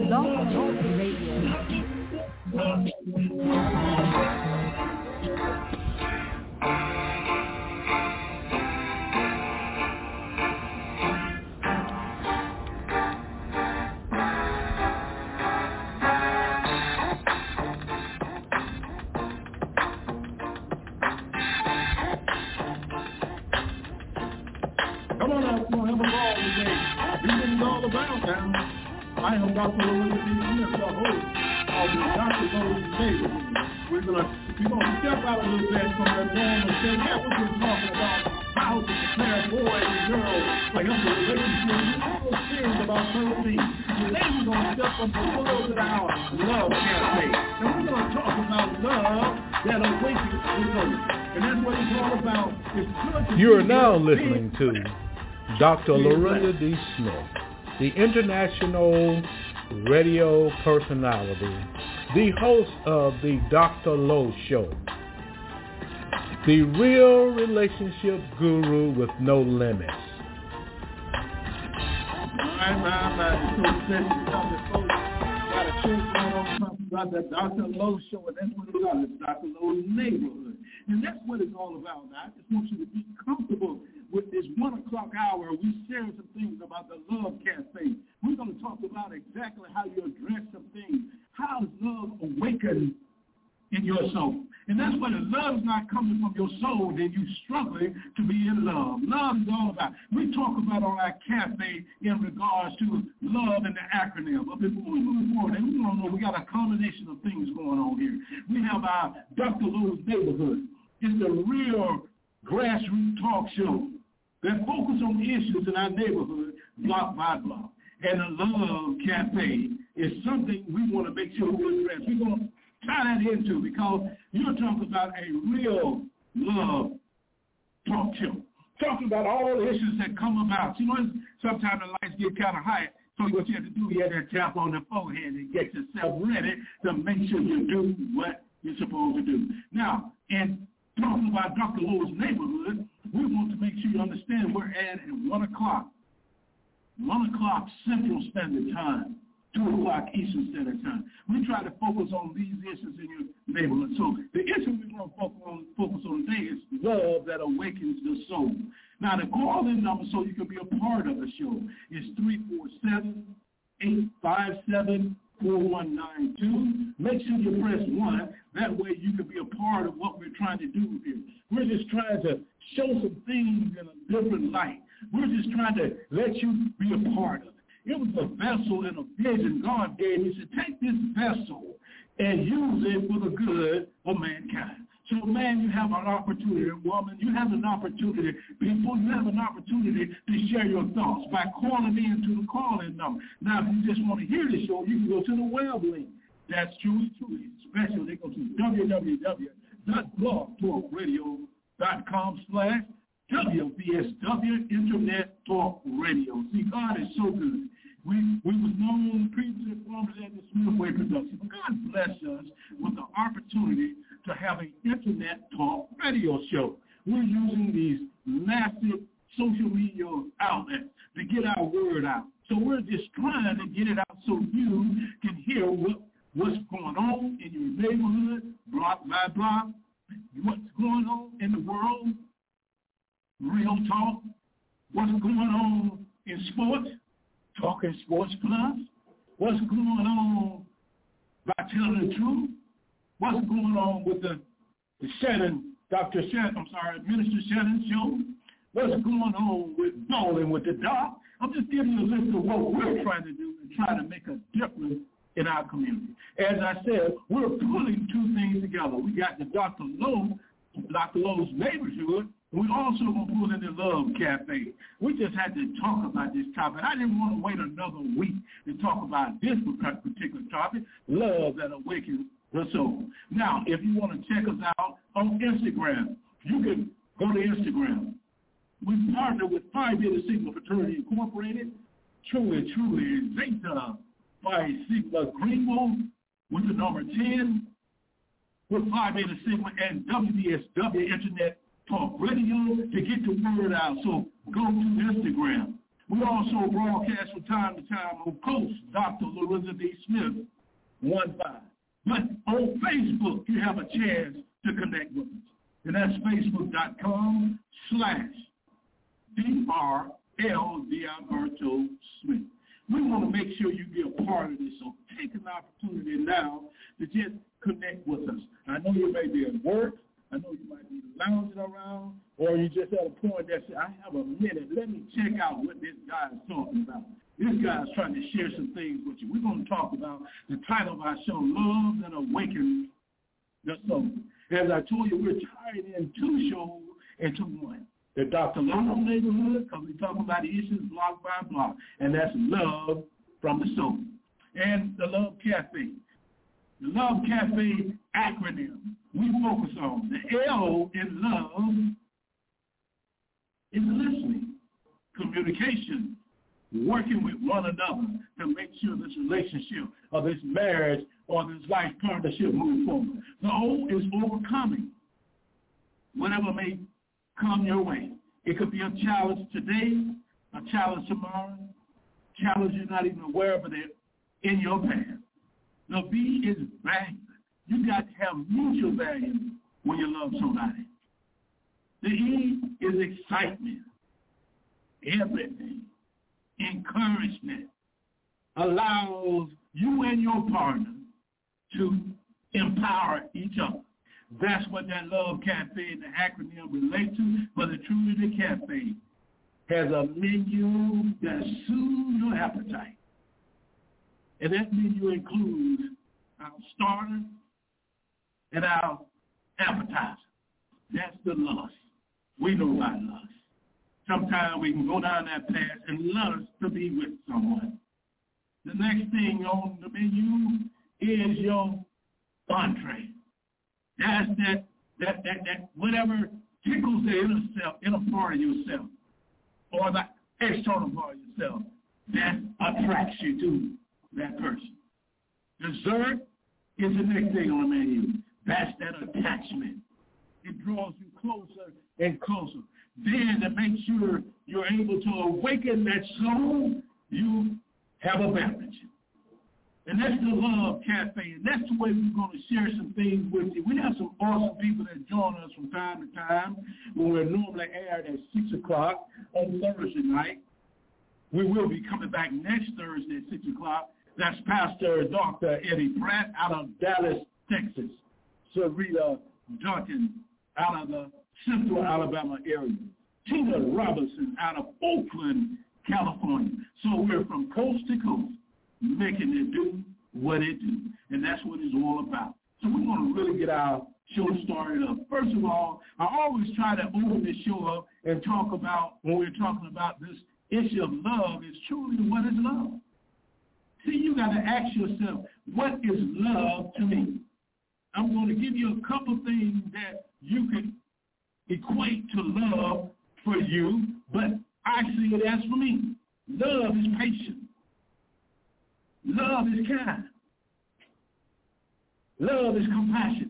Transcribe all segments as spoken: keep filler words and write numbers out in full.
Blog Talk Radio. I am Doctor Louis Smith, the host of the Doctor Louis Neighborhood. We're gonna we're gonna step out a little bit from the norm and say, yeah, we're just talking about how to prepare boys and girls for healthy relationships. We're also serious about certain things. Today we're gonna step from the world to our love campaign. And we're gonna talk about love that awakens the soul. And that's what it's all about. It's good to you are now listening to Doctor Lorinda D. Smith, the international radio personality, the host of the Doctor Lowe Show, the real relationship guru with no limits. Right, right, right. So sexy, Doctor Got a show going on talking about the Doctor Lowe Show, and that's what it's about. It's Doctor Lowe's Neighborhood. And that's what it's all about. Now, I just want you to be comfortable with this one o'clock hour. We share some things about the Love Cafe. We're going to talk about exactly how you address some things. How does love awaken in your soul? And that's when the love is not coming from your soul, then you're struggling to be in love. Love is all about. We talk about on our cafe in regards to love and the acronym. But before we move forward, and we don't know, we got a combination of things going on here. We have our Doctor Lowe's Neighborhood. It's the real grassroots talk show that focus on issues in our neighborhood, block by block. And the Love Cafe is something we want to make sure we address. We're going to tie that into because you're talking about a real love talk show. Talking about all the issues that come about. You know, sometimes the lights get kind of high. So what you have to do, you have to tap on the forehead and get yourself ready to make sure you do what you're supposed to do. Now, in talking about Doctor Lowe's Neighborhood, we want to make sure you understand we're at at one o'clock. one o'clock Central Standard Time, two o'clock Eastern Standard Time. We try to focus on these issues in your neighborhood. So the issue we're going to focus on, focus on today is love that awakens the soul. Now, the call-in number so you can be a part of the show is three four seven, eight five seven, four one nine two. Make sure you press one. That way you can be a part of what we're trying to do here. We're just trying to show some things in a different light. We're just trying to let you be a part of it. It was a vessel and a vision God gave me. He said, take this vessel and use it for the good of mankind. So, man, you have an opportunity, woman, you have an opportunity, people, you have an opportunity to share your thoughts by calling in to the call-in number. Now, if you just want to hear the show, you can go to the web link. That's truly, truly special. They go to w w w dot blog talk radio dot com slash W B S W Internet Talk Radio. See, God is so good. We we was known previously formerly as the Smithway Production, but God bless us with the opportunity to have an Internet Talk Radio show. We're using these massive social media outlets to get our word out. So we're just trying to get it out so you can hear what, what's going on in your neighborhood, block by block, what's going on in the world, real talk, what's going on in sports, Talking Sports Plus, what's going on by telling the truth, what's going on with the, the Shannon, Doctor Shannon, I'm sorry, Minister Shannon show, what's going on with Bowling with the Doc. I'm just giving you a list of what we're trying to do and try to make a difference in our community. As I said, we're pulling two things together. We got the Doctor Lowe, Doctor Lowe's Neighborhood. We also going to pull in the Love Cafe. We just had to talk about this topic. I didn't want to wait another week to talk about this particular topic, love that awakens the soul. Now, if you want to check us out on Instagram, you can go to Instagram. We partner with Phi Beta Sigma Fraternity Incorporated, truly, truly, Zeta Phi Sigma Greenville with the number ten, with Phi Beta Sigma and W B S W Internet Talk Radio to get the word out. So go to Instagram. We also broadcast from time to time on Coast, Doctor Lorinda D. Smith, one five. But on Facebook, you have a chance to connect with us. And that's facebook.com slash D-R-L D Alberto Smith. We want to make sure you be a part of this, so take an opportunity now to just connect with us. I know you may be at work. I know you might be lounging around, or you just at a point that say, I have a minute. Let me check out what this guy is talking about. This guy is trying to share some things with you. We're going to talk about the title of our show, Love That Awakens the Soul. As I told you, we're tying in two shows into one. The Doctor Lowe Neighborhood, because we're talking about the issues block by block, and that's Love from the Soul. And the Love Cafe. The Love Cafe acronym we focus on. The L in love is listening, communication, working with one another to make sure this relationship or this marriage or this life partnership moves forward. The O is overcoming whatever may come your way. It could be a challenge today, a challenge tomorrow, challenge you're not even aware of it in your path. The B is value. You got to have mutual value when you love somebody. The E is excitement, everything, encouragement, allows you and your partner to empower each other. That's what that Love Cafe and the acronym relate to. But the Truly Cafe has a menu that soothes your appetite. And that menu includes our starter and our appetizer. That's the lust. We know about lust. Sometimes we can go down that path and lust to be with someone. The next thing on the menu is your entree. That's that, that, that, that whatever tickles the inner self, inner part of yourself, or the external part of yourself, that attracts you to that person. Dessert is the next thing on the menu. That's that attachment. It draws you closer and closer. Then to make sure you're able to awaken that soul, you have a beverage. And that's the Love Cafe. And that's the way we're going to share some things with you. We have some awesome people that join us from time to time when we're normally aired at six o'clock on Thursday night. We will be coming back next Thursday at six o'clock. That's Pastor Doctor Eddie Pratt out of Dallas, Texas. Sarita Duncan out of the Central Alabama area. Tina Robinson out of Oakland, California. So we're from coast to coast, making it do what it do. And that's what it's all about. So we want to really get our show started up. First of all, I always try to open this show up and talk about, when we're talking about this issue of love, is truly what is love? See, you got to ask yourself, what is love to me? I'm going to give you a couple things that you can equate to love for you, but I see it as for me. Love is patient. Love is kind. Love is compassionate.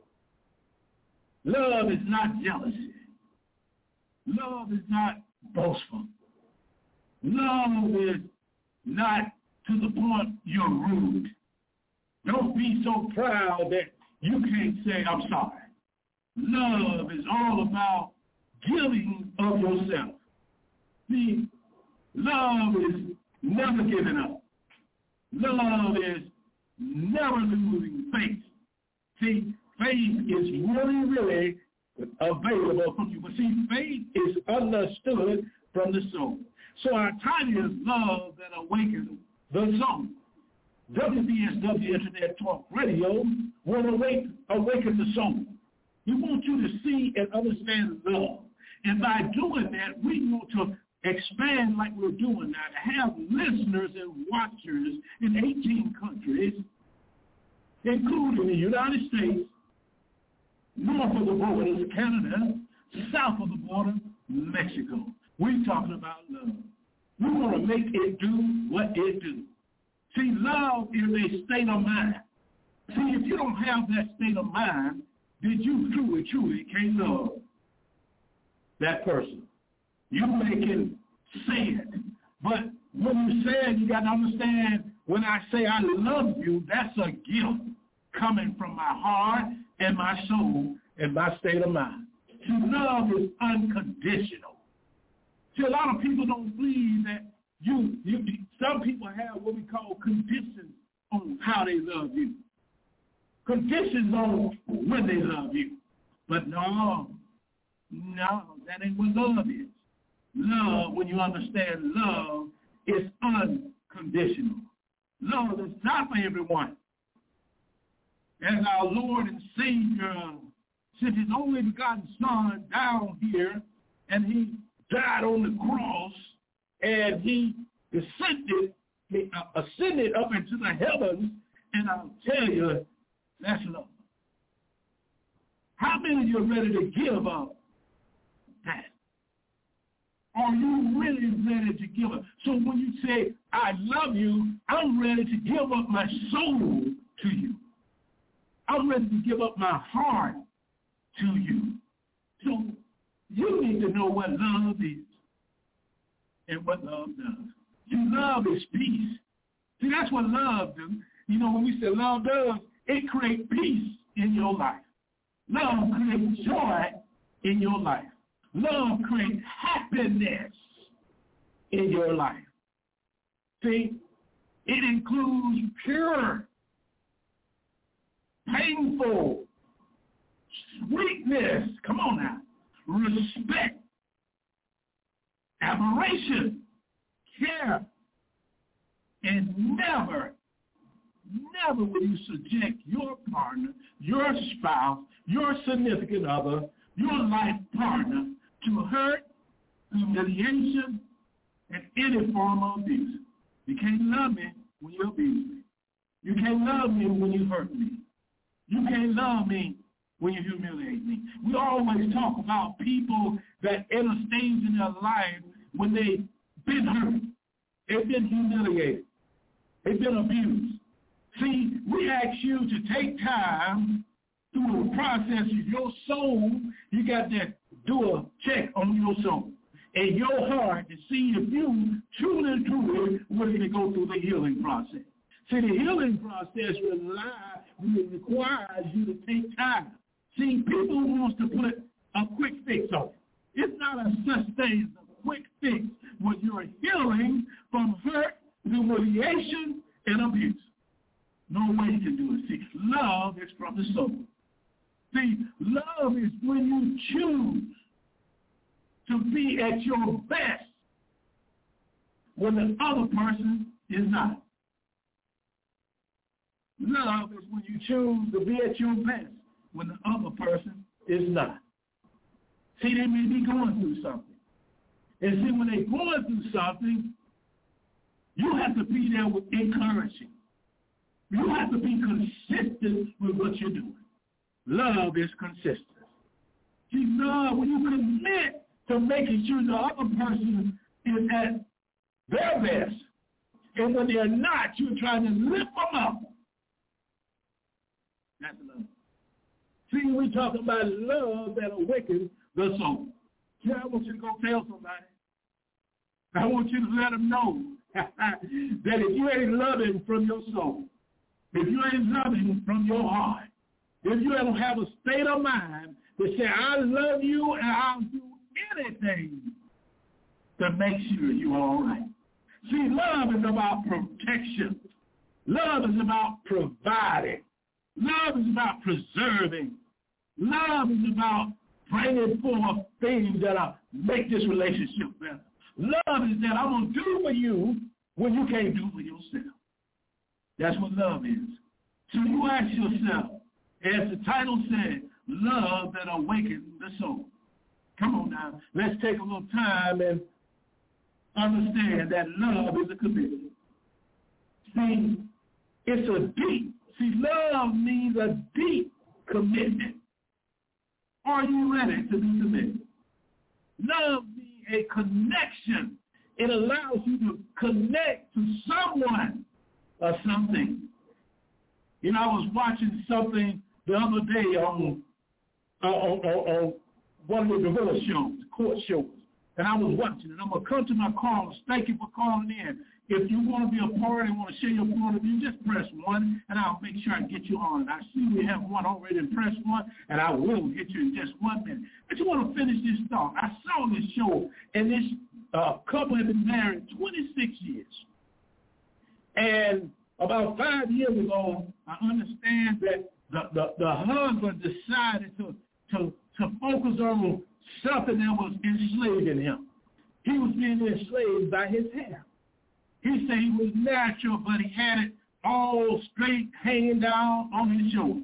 Love is not jealousy. Love is not boastful. Love is not to the point you're rude. Don't be so proud that you can't say, I'm sorry. Love is all about giving of yourself. See, love is never giving up. Love is never losing faith. See, faith is really, really available from you. But see, faith is understood from the soul. So our title is Love That Awakens the Soul. W B S W Internet Talk Radio will awaken, awaken the soul. We want you to see and understand love. And by doing that, we want to expand like we're doing now, to have listeners and watchers in eighteen countries, including the United States, north of the border is Canada, south of the border, Mexico. We're talking about love. We want to make it do what it do. See, love is a state of mind. See, if you don't have that state of mind, then you truly, truly can't love that person. You may can say it, But when you say it, you got to understand, when I say I love you, that's a gift coming from my heart and my soul and my state of mind. See, love is unconditional. See, a lot of people don't believe that you, you, some people have what we call conditions on how they love you. Conditions on when they love you. But no, no, that ain't what love is. Love, when you understand love, is unconditional. Love is not for everyone. As our Lord and Savior sent his only begotten Son down here, and he died on the cross, and he descended, he ascended up into the heavens, and I'll tell you, that's love. How many of you are ready to give up that? Are you really ready to give up? So when you say, I love you, I'm ready to give up my soul to you. I'm ready to give up my heart to you. So you need to know what love is and what love does. See, love is peace. See, that's what love does. You know, when we say love does, it creates peace in your life. Love creates joy in your life. Love creates happiness in your life. See, it includes pure, painful, sweetness, come on now, respect, admiration, care, and never, never will you subject your partner, your spouse, your significant other, your life partner to hurt, humiliation, and any form of abuse. You can't love me when you abuse me. You can't love me when you hurt me. You can't love me when you humiliate me. We always talk about people that in a stage in their life when they've been hurt, they've been humiliated, they've been abused. See, we ask you to take time through the process of your soul. You got to do a check on your soul and your heart to see if you truly, truly willing to go through the healing process. See, the healing process rely, requires you to take time. See, people want to put a quick fix on it. It's not a such thing as a quick fix when you're healing from hurt, humiliation, and abuse. No way you can do it. See, love is from the soul. See, love is when you choose to be at your best when the other person is not. Love is when you choose to be at your best when the other person is not. See, they may be going through something. And see, when they're going through something, you have to be there with encouraging. You have to be consistent with what you're doing. Love is consistent. See, love, when you commit to making sure the other person is at their best, and when they're not, you're trying to lift them up. That's love. See, we talk about love that awakens the soul. See, I want you to go tell somebody. I want you to let them know that if you ain't loving from your soul, if you ain't loving from your heart, if you don't have a state of mind to say, I love you and I'll do anything to make sure you're all right. See, love is about protection. Love is about providing. Love is about preserving. Love is about bringing forth things that will make this relationship better. Love is that I'm going to do for you when you can't do for yourself. That's what love is. So you ask yourself, as the title said, love that awakens the soul. Come on now, let's take a little time and understand that love is a commitment. See, it's a deep, see, love means a deep commitment. Are you ready to be committed? Love means a connection. It allows you to connect to someone or something. You know, I was watching something the other day on, uh, on, on, on one of the divorce shows, court shows. and I was watching, and I'm going to come to my callers. Thank you for calling in. If you want to be a part and want to share your point of view, just press one, and I'll make sure I get you on. I see we have one already in press one, and I will get you in just one minute. But you want to finish this thought. I saw this show, and this uh, couple had been married twenty-six years. And about five years ago, I understand that the, the, the husband decided to, to, to focus on something that was enslaving him. He was being enslaved by his hair. He said he was natural, but he had it all straight hanging down on his shoulder.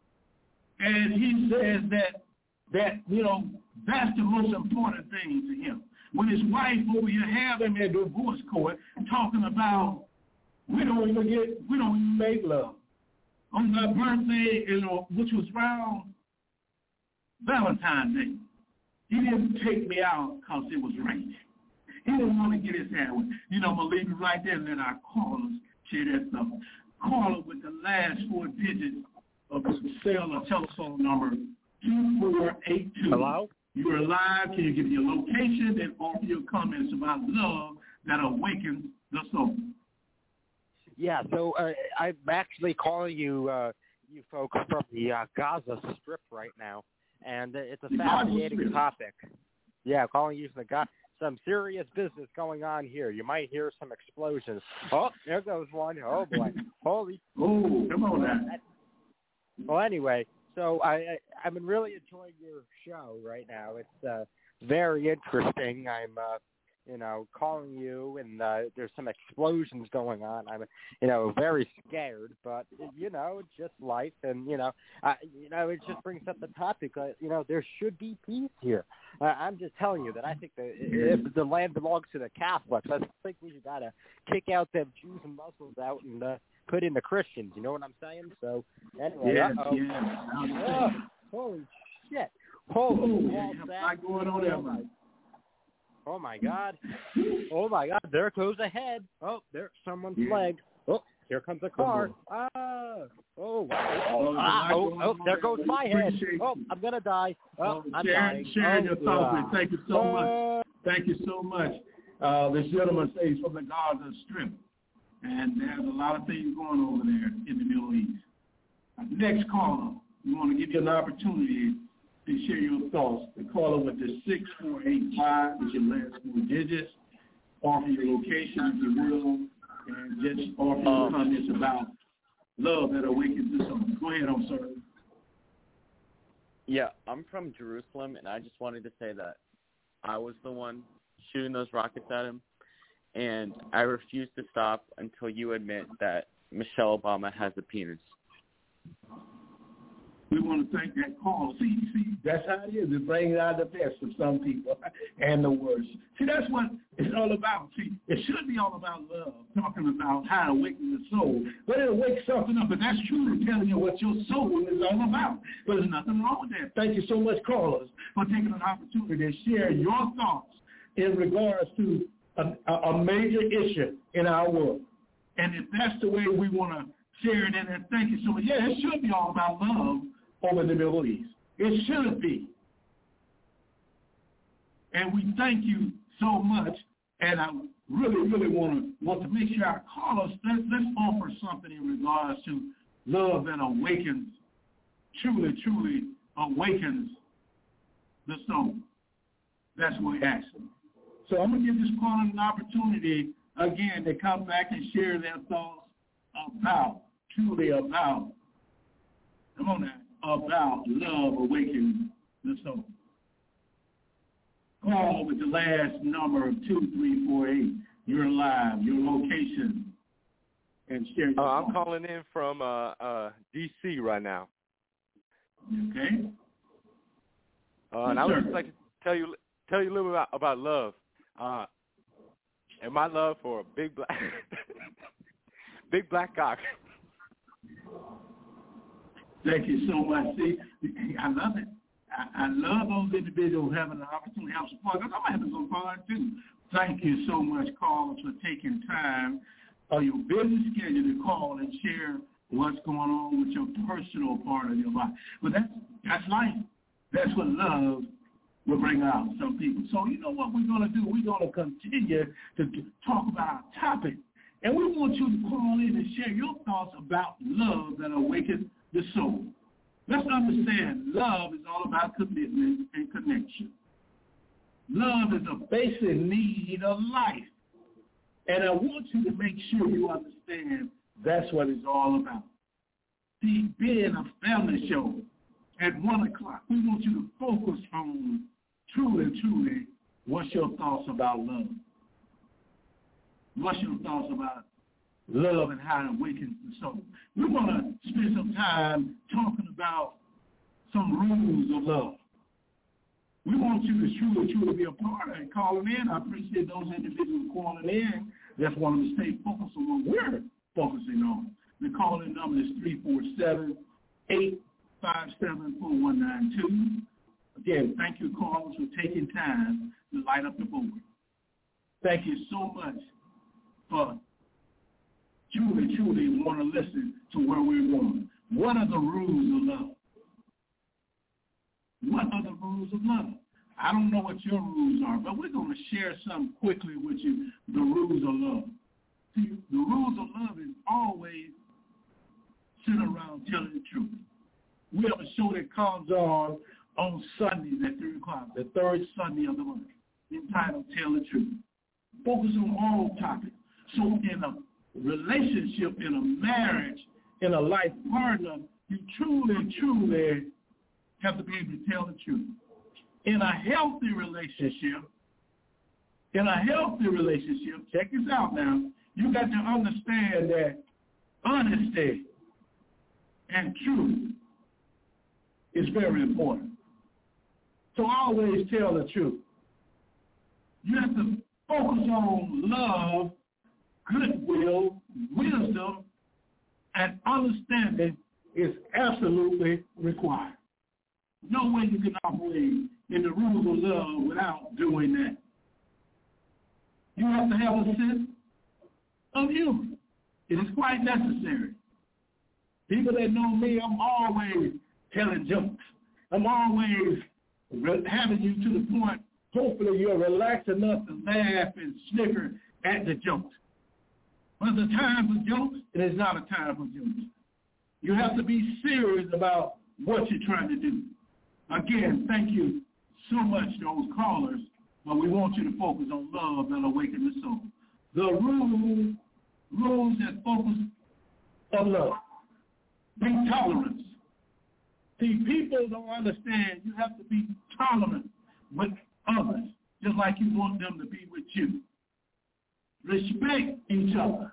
And he says that, that you know, that's the most important thing to him. When his wife over here have him at divorce court talking about, we don't even get, we don't even make love. On my birthday, you know, which was around Valentine's Day, he didn't take me out because it was raining. He didn't want to get his hair wet. You know, I'm going to leave it right there and let our callers share that stuff. Caller with the last four digits of the cellular telephone number, two four eight two. Hello? You are live. Can you give me your location and offer your comments about love that awakens the soul? Yeah, so uh, I'm actually calling you, uh, you folks from the uh, Gaza Strip right now, and uh, it's a The fascinating topic. Yeah, calling you from the Gaza. Some serious business going on here. You might hear some explosions. Oh, there goes one. Oh, boy. Holy. Oh, come on now. Well, anyway, so I, I, I've been really enjoying your show right now. It's uh, very interesting. I'm, uh, you know, calling you, and uh, there's some explosions going on. I'm, you know, very scared, but, you know, it's just life. And, you know, uh, you know, it just brings up the topic. Uh, you know, there should be peace here. Uh, I'm just telling you that I think that if the land belongs to the Catholics, I think we got to kick out them Jews and Muslims out and uh, put in the Christians. You know what I'm saying? So, anyway. Yes, uh-oh. yes. Oh, holy shit. Holy oh, wall yeah, going on oh, my, oh, my God. Oh, my God. There goes a head. Oh, there's someone's yeah. leg. Oh, here comes a car. Ah. Oh, oh, oh, ah, oh, oh, there goes my head. Oh, I'm going to die. Oh, I'm sharing, dying. Sharing oh, your thoughts. yeah. Thank you so much. Thank you so much. Uh, this gentleman says from the Gaza Strip. And there's a lot of things going over there in the Middle East. Uh, next caller, we want to give you an opportunity to share your thoughts. The caller with the six four eight five is your last four digits. Offer your location, if you will, and just offer your um, comments about love that awakens the soul. Go ahead, I'm sorry. Yeah, I'm from Jerusalem, and I just wanted to say that I was the one shooting those rockets at him, and I refuse to stop until you admit that Michelle Obama has a penis. We want to thank that call. See, see, that's how it is. It brings out the best of some people and the worst. See, that's what it's all about. See, it should be all about love, talking about how to awaken the soul. But it'll wake something up, and that's truly telling you what your soul is all about. But there's nothing wrong with that. Thank you so much, callers, for taking an opportunity to share your thoughts in regards to a, a major issue in our world. And if that's the way we want to share it, and thank you so much. Yeah, it should be all about love over the Middle East. It should be. And we thank you so much. And I really, really want to want to make sure our callers, let's, let's offer something in regards to love that awakens, truly, truly awakens the soul. That's what we're asking. So I'm going to give this caller an opportunity, again, to come back and share their thoughts about, truly about, come on now, about love awakening the soul. Call with the last number of two three four eight. You're live, your location, and share your uh, I'm calling in from uh, uh, D C right now. Okay. Uh, and yes, I would just like to tell you tell you a little bit about, about love. Uh, and my love for a big black big black cock. Thank you so much. See, I love it. I, I love those individuals having the opportunity to have some fun. I'm having some fun, too. Thank you so much, callers, for taking time on your busy schedule to call and share what's going on with your personal part of your life. But that's, that's life. That's what love will bring out some people. So you know what we're going to do? We're going to continue to talk about our topic. And we want you to call in and share your thoughts about love that awakens the soul. Let's understand love is all about commitment and connection. Love is a basic need of life. And I want you to make sure you understand that's what it's all about. See, being a family show at one o'clock, we want you to focus on truly, truly, what's your thoughts about love? What's your thoughts about love and how it awakens the soul? We're going to spend some time talking about some rules of love. We want you to truly, truly be a part and calling in. I appreciate those individuals calling in. That's one of the stay focused on what we're focusing on. The calling number is three four seven, eight five seven, four one nine two. Again, thank you, callers, for taking time to light up the board. Thank you so much for truly, truly want to listen to where we're going. What are the rules of love? What are the rules of love? I don't know what your rules are, but we're going to share some quickly with you, the rules of love. See, the rules of love is always sit around telling the truth. We have a show that comes on on Sundays at three o'clock, the third Sunday of the month, entitled Tell the Truth. Focus on all topics. So in a relationship, in a marriage, in a life partner, you truly, truly have to be able to tell the truth. In a healthy relationship, in a healthy relationship, check this out now, you got to understand that honesty and truth is very important. So always tell the truth. You have to focus on love, goodwill, wisdom, and understanding is absolutely required. No way you can operate in the rules of love without doing that. You have to have a sense of humor. It is quite necessary. People that know me, I'm always telling jokes. I'm always having you to the point, hopefully you're relaxed enough to laugh and snicker at the jokes. When it's a time for jokes, it is not a time for jokes. You have to be serious about what you're trying to do. Again, thank you so much, those callers, but we want you to focus on love that awakens the soul. The rules, rules that focus on love. Be tolerant. See, people don't understand you have to be tolerant with others, just like you want them to be with you. Respect each other.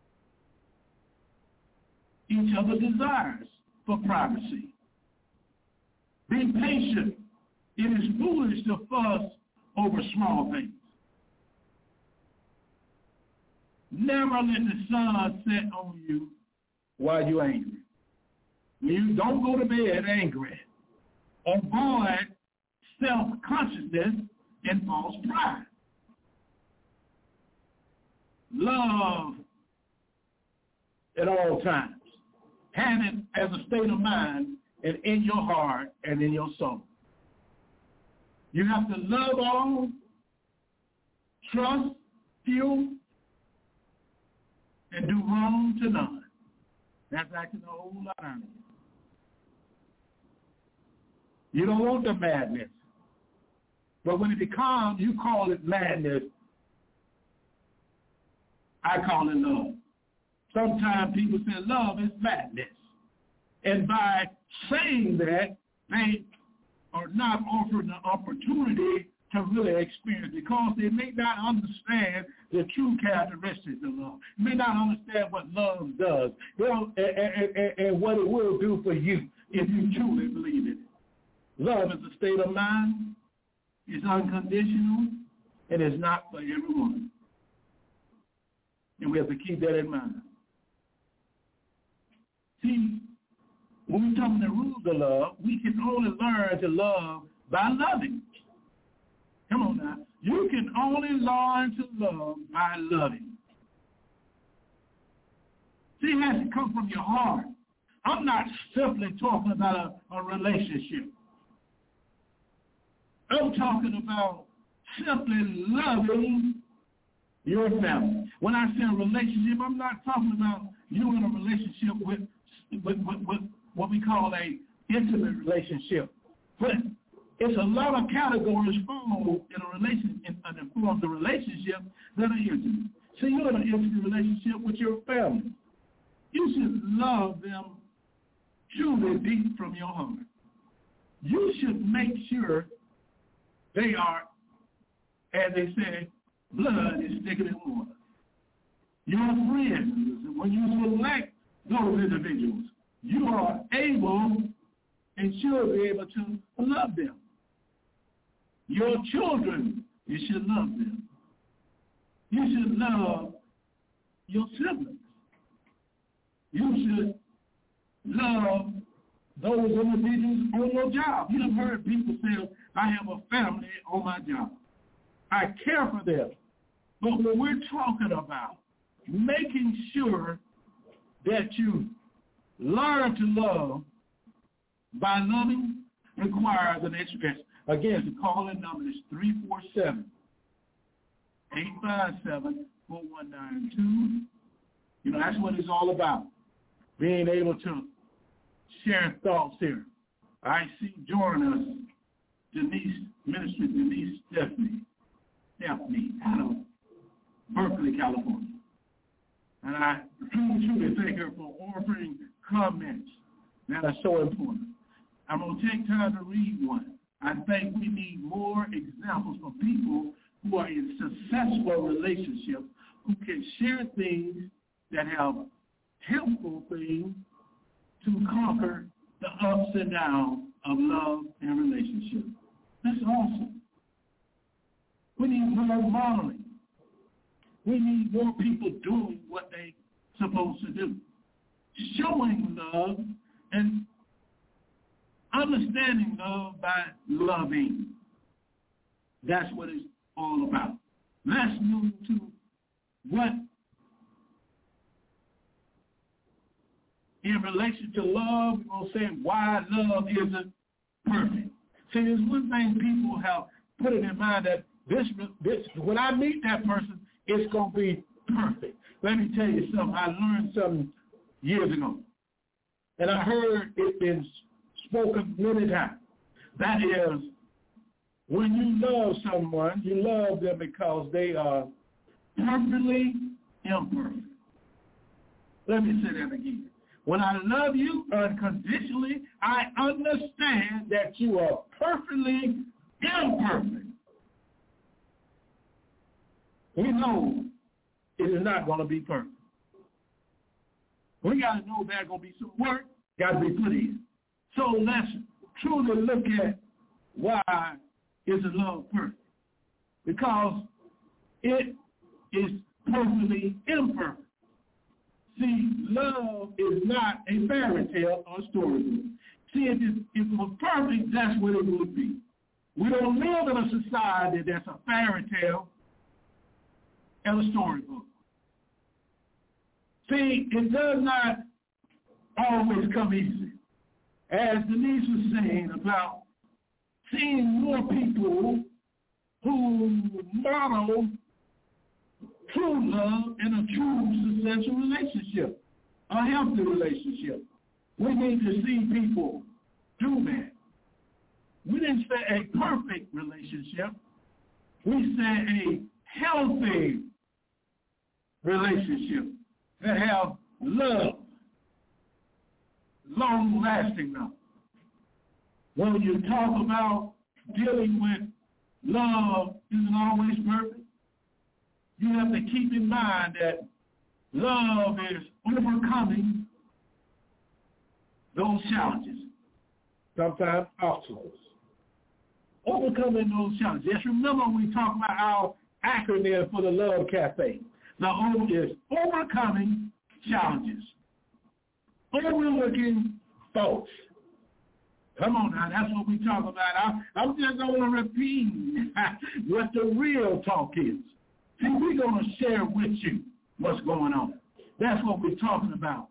Each other's desires for privacy. Be patient. It is foolish to fuss over small things. Never let the sun set on you while you're angry. You don't go to bed angry. Avoid self-consciousness and false pride. Love at all times. Have it as a state of mind and in your heart and in your soul. You have to love all, trust few, and do wrong to none. That's acting a whole lot of it. You don't want the madness. But when it becomes, you call it madness. I call it love. Sometimes people say love is madness. And by saying that, they are not offered the opportunity to really experience it because they may not understand the true characteristics of love. They may not understand what love does and, and, and, and what it will do for you if you truly believe it. Love is a state of mind. It's unconditional. And it's not for everyone. And we have to keep that in mind. See, when we talk about the rules of love, we can only learn to love by loving. Come on now. You can only learn to love by loving. See, it has to come from your heart. I'm not simply talking about a, a relationship. I'm talking about simply loving your family. When I say a relationship, I'm not talking about you in a relationship with, with, with, with what we call a intimate relationship. But it's a lot of categories fall in a relation in, in the form of the relationship that are intimate. See, you're in an intimate relationship with your family. You should love them truly deep from your heart. You should make sure they are, as they say, blood is thicker than water. Your friends, when you select those individuals, you are able and should be able to love them. Your children, you should love them. You should love your siblings. You should love those individuals on your job. You have heard people say, I have a family on my job. I care for them. But when we're talking about making sure that you learn to love by loving requires an education. Again, the call-in number is three four seven, eight five seven, four one nine two. You know, that's what it's all about, being able to share thoughts here. I see join us, Denise, Minister Denise Stephanie, Stephanie out of Berkeley, California. And I truly, truly thank her for offering comments that are so important. I'm going to take time to read one. I think we need more examples for people who are in successful relationships who can share things that have helpful things to conquer the ups and downs of love and relationships. That's awesome. We need more modeling. We need more people doing what they're supposed to do. Showing love and understanding love by loving. That's what it's all about. Let's move to what, in relation to love, we're going to say why love isn't perfect. See, there's one thing people have put it in mind that this, this when I meet that person, it's going to be perfect. Let me tell you something. I learned something years ago, and I heard it been spoken many times. That is, when you love someone, you love them because they are perfectly imperfect. Let me say that again. When I love you unconditionally, I understand that you are perfectly imperfect. We know it is not going to be perfect. We got to know there's going to be some work got to be put in. So let's truly look at why isn't love perfect. Because it is perfectly imperfect. See, love is not a fairy tale or storybook. See, if it, if it was perfect, that's what it would be. We don't live in a society that's a fairy tale and a storybook. See, it does not always come easy. As Denise was saying about seeing more people who model true love and a true successful relationship, a healthy relationship. We need to see people do that. We didn't say a perfect relationship. We said a healthy relationship that have love, long-lasting love. When you talk about dealing with love isn't always perfect, you have to keep in mind that love is overcoming those challenges, sometimes obstacles. Overcoming those challenges. Just remember we talk about our acronym for the Love Cafe. The O is overcoming challenges. Overlooking faults. Come on now, that's what we talk about. I, I'm just going to repeat what the real talk is. See, we're going to share with you what's going on. That's what we're talking about.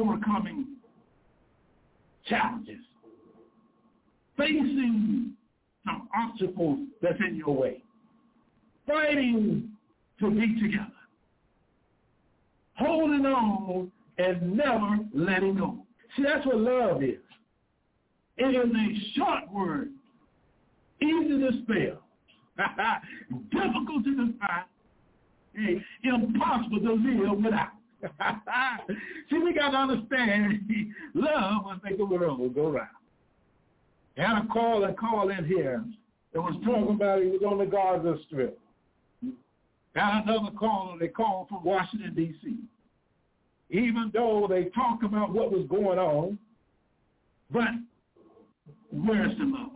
Overcoming challenges. Facing some obstacles that's in your way. Fighting to be together. Holding on and never letting go. See, that's what love is. It is a short word, easy to spell, difficult to define, hey, impossible to live without. See, we got to understand love must make the world go round. I had a call and call in here that was talking about he was on the Gaza Strip. Got another caller, they called from Washington, D C Even though they talked about what was going on, but where's the love?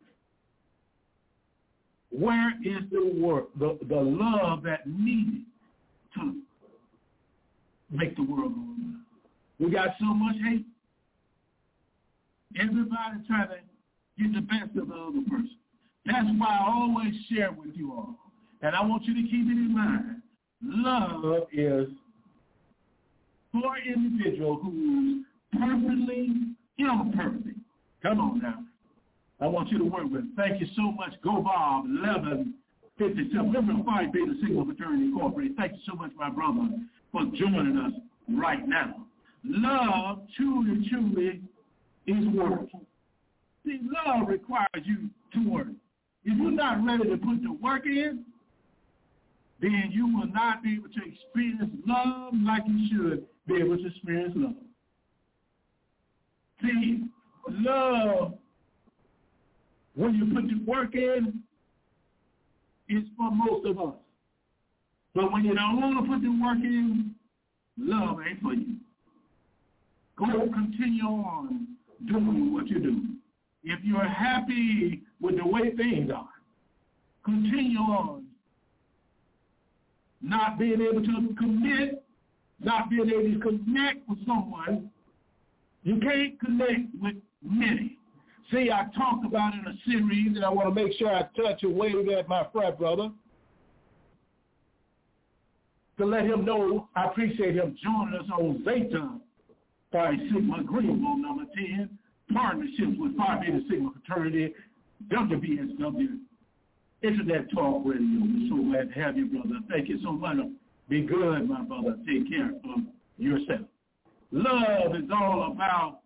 Where is the work, the, the love that needed to make the world go around? We got so much hate. Everybody trying to get the best of the other person. That's why I always share with you all. And I want you to keep it in mind. Love is for an individual who's perfectly imperfect. Come on now. I want you to work with it. Thank you so much. Go Bob, eleven fifty-seven. Remember, Phi Beta Sigma Fraternity Incorporated. Thank you so much, my brother, for joining us right now. Love truly, truly is work. See, love requires you to work. If you're not ready to put the work in, then you will not be able to experience love like you should be able to experience love. See, love, when you put the work in, is for most of us. But when you don't want to put the work in, love ain't for you. Go continue on doing what you do. If you're happy with the way things are, continue on not being able to commit, not being able to connect with someone. You can't connect with many. See, I talked about in a series, and I want to make sure I touch a wave at my frat brother to let him know I appreciate him joining us on Zeta Phi Sigma Greenville number ten, partnerships with Phi Beta Sigma Fraternity, W B S W, Internet Talk Radio. We're so glad to have you, brother. Thank you so much. Be good, my brother. Take care of yourself. Love is all about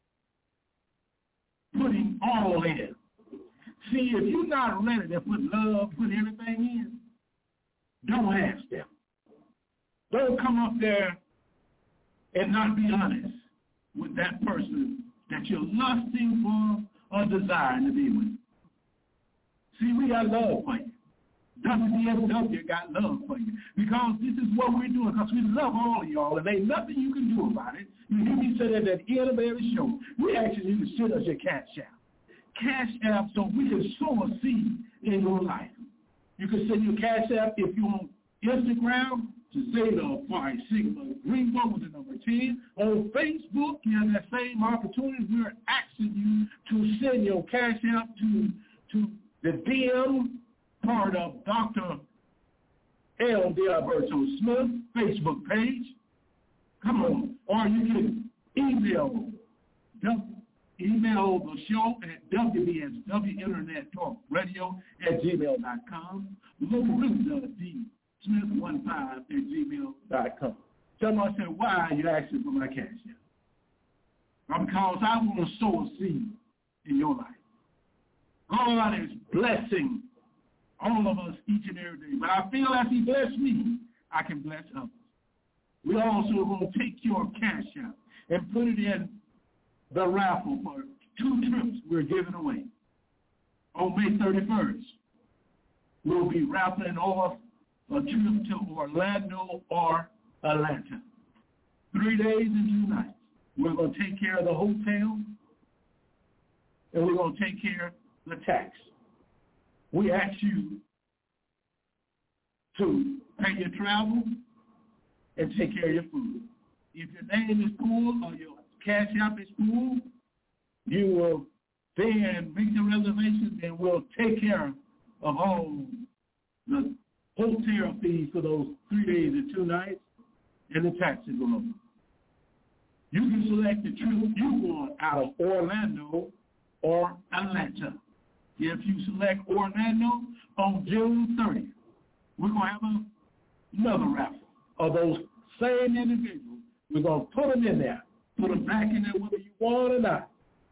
putting all in. See, if you're not ready to put love, put everything in, don't ask them. Don't come up there and not be honest with that person that you're lusting for or desiring to be with. See, we got love for you. W B S W got love for you because this is what we're doing because we love all of y'all and ain't nothing you can do about it. You hear me say that at the end of every show. We actually need to send us your cash app. Cash app so we can sow a seed in your life. You can send your cash app if you're on Instagram to Zeta Phi Sigma Greenville with the number ten. On Facebook, you have that same opportunity. We're asking you to send your cash app to, to the D M part of Doctor L. D'Alberto Smith Facebook page. Come on. Or you can email email the show at W B S W Internet Talk Radio at gmail dot com. Lorinda D. Smith one five at gmail dot com. Someone said, why are you asking for my cash app? Because I want to sow a seed in your life. God is blessing all of us each and every day. But I feel as he blessed me, I can bless others. We also going to take your cash out and put it in the raffle for two trips we're giving away. On May thirty-first, we'll be raffling off a trip to Orlando or Atlanta. Three days and two nights. We're going to take care of the hotel, and we're going to take care of the tax. We ask you to pay your travel and take care of your food. If your name is full or your cash app is full, you will then make the reservations and we'll take care of all the hotel fees for those three days and two nights and the taxes alone. You can select the trip you want out of Orlando or Atlanta. If you select Orlando on June thirtieth, we're going to have a, another raffle of those same individuals. We're going to put them in there, put them back in there whether you want or not.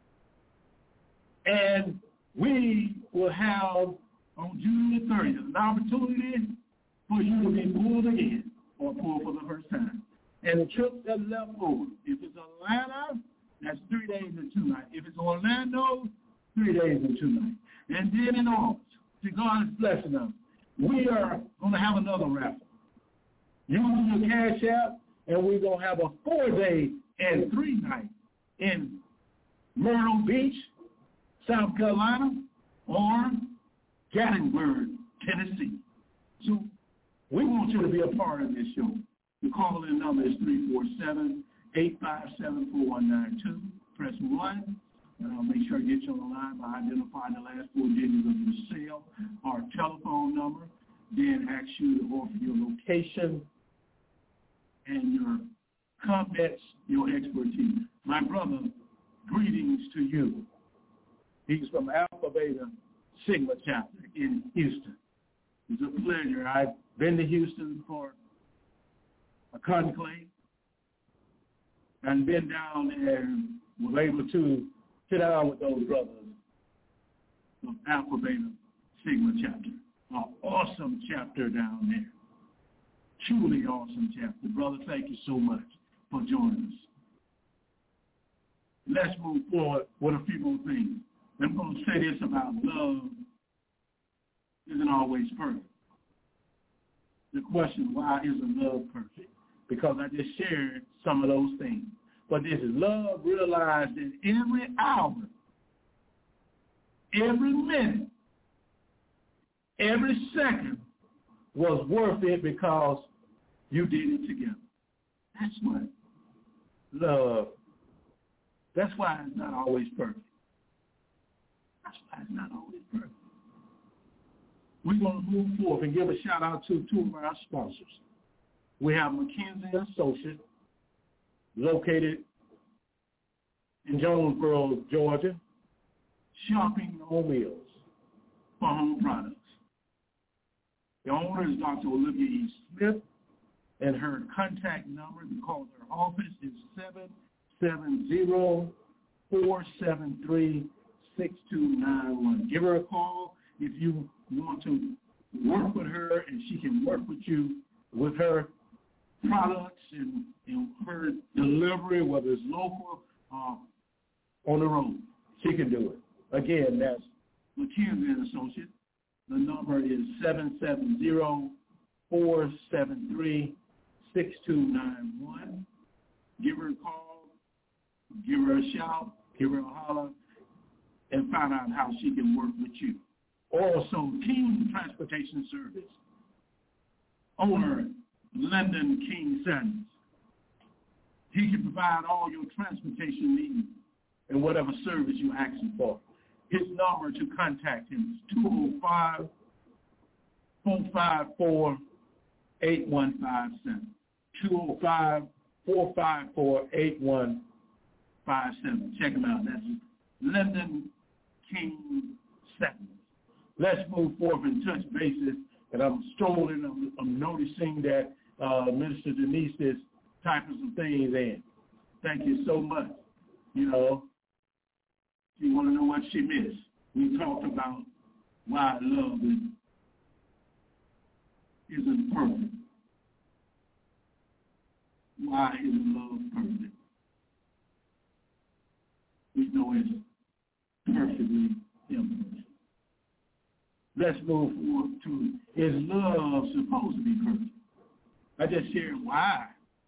And we will have on June the thirtieth an opportunity for you to be pulled again or pulled for the first time. And the trip that's left over, if it's Atlanta, that's three days and two nights. If it's Orlando, three days and two nights. And then in August, to God's blessing us, we are going to have another raffle. Use your Cash App, and we're going to have a four-day and three-night in Myrtle Beach, South Carolina, or Gatlinburg, Tennessee. So we want you to be a part of this show. The call-in number is three four seven, eight five seven, four one nine two. Press one. And I'll make sure I get you on the line by identifying the last four digits of your cell or telephone number. Then ask you to offer your location and your comments, your expertise. My brother, greetings to you. He's from Alpha Beta Sigma chapter in Houston. It's a pleasure. I've been to Houston for a conclave and been down there and was able to sit down with those brothers of Alpha Beta Sigma chapter. An awesome chapter down there. Truly awesome chapter. Brother, thank you so much for joining us. Let's move forward with a few more things. I'm going to say this about love isn't always perfect. The question, why isn't love perfect? Because I just shared some of those things. But this is love realized in every hour, every minute, every second was worth it because you did it together. That's what love, that's why it's not always perfect. That's why it's not always perfect. We're going to move forward and give a shout out to two of our sponsors. We have McKinsey Associates, located in Jonesboro, Georgia, shopping no wheels for home products. The owner is Doctor Olivia E. Smith, and her contact number to call her office is seven seven zero, four seven three, six two nine one. Give her a call if you want to work with her, and she can work with you with her products and, and her delivery, whether it's local or on the road. She can do it. Again, that's McKinsey and Associates. The number is seven seven zero, four seven three, six two nine one. Give her a call, give her a shout, give her a holler, and find out how she can work with you. Also, King Transportation Service, owner Lyndon King Sanders. He can provide all your transportation needs and whatever service you're asking for. His number to contact him is two oh five, four five four, eight one five seven. two oh five, four five four, eight one five seven. Check him out. That's Lyndon King Sanders. Let's move forward and touch bases. And I'm strolling, I'm, I'm noticing that uh, Minister Denise is typing some things in. Thank you so much. You know, you want to know what she missed. We talked about why love is, isn't perfect. Why isn't love perfect? We know it's perfectly imperfect. Let's move forward to, is love supposed to be perfect? I just shared why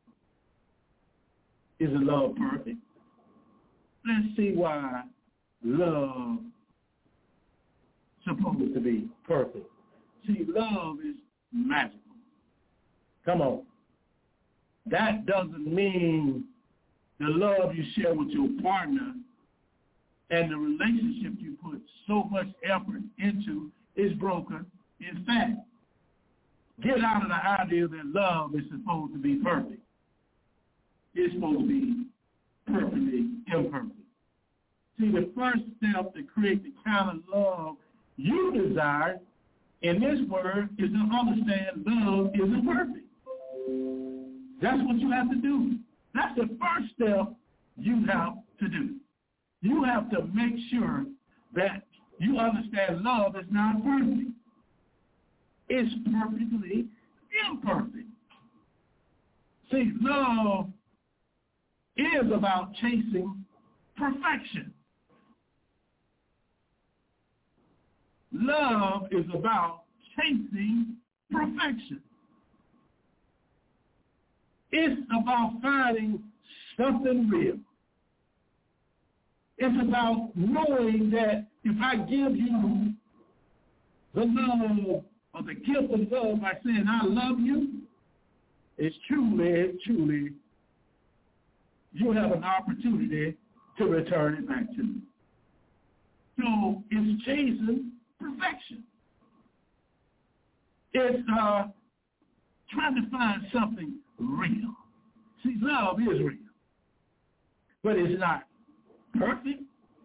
isn't love perfect. Let's see why love supposed to be perfect. See, love is magical. Come on. That doesn't mean the love you share with your partner and the relationship you put so much effort into is broken. In fact, get out of the idea that love is supposed to be perfect. It's supposed to be perfectly imperfect. See, the first step to create the kind of love you desire in this word is to understand love isn't perfect. That's what you have to do. That's the first step you have to do. You have to make sure that you understand love is not perfect. It's perfectly imperfect. See, love is about chasing perfection. Love is about chasing perfection. It's about finding something real. It's about knowing that if I give you the love or the gift of love by saying I love you, it's truly, truly, you have an opportunity to return it back to me. So it's chasing perfection. It's uh, trying to find something real. See, love is real, but it's not perfect.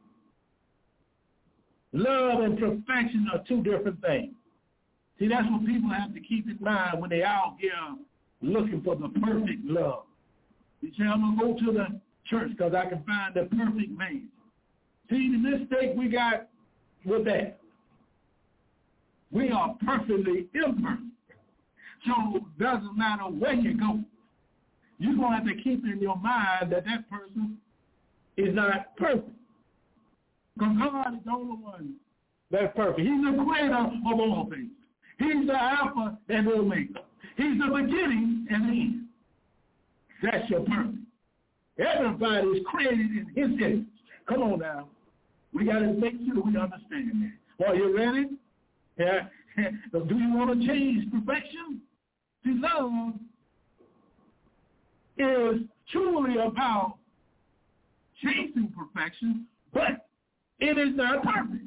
Love and perfection are two different things. See, that's what people have to keep in mind when they're out here looking for the perfect love. You say, I'm going to go to the church because I can find the perfect man. See, the mistake we got with that. We are perfectly imperfect. So it doesn't matter where you go. You're going to have to keep in your mind that that person is not perfect. Because God is the only one that's perfect. He's the creator of all things. He's the Alpha and the Omega. He's the beginning and the end. That's your perfect. Everybody is created in his image. Come on now. We got to make sure we understand that. Are you ready? Yeah. Do you want to change perfection? See, love is truly about chasing perfection, but it is not perfect.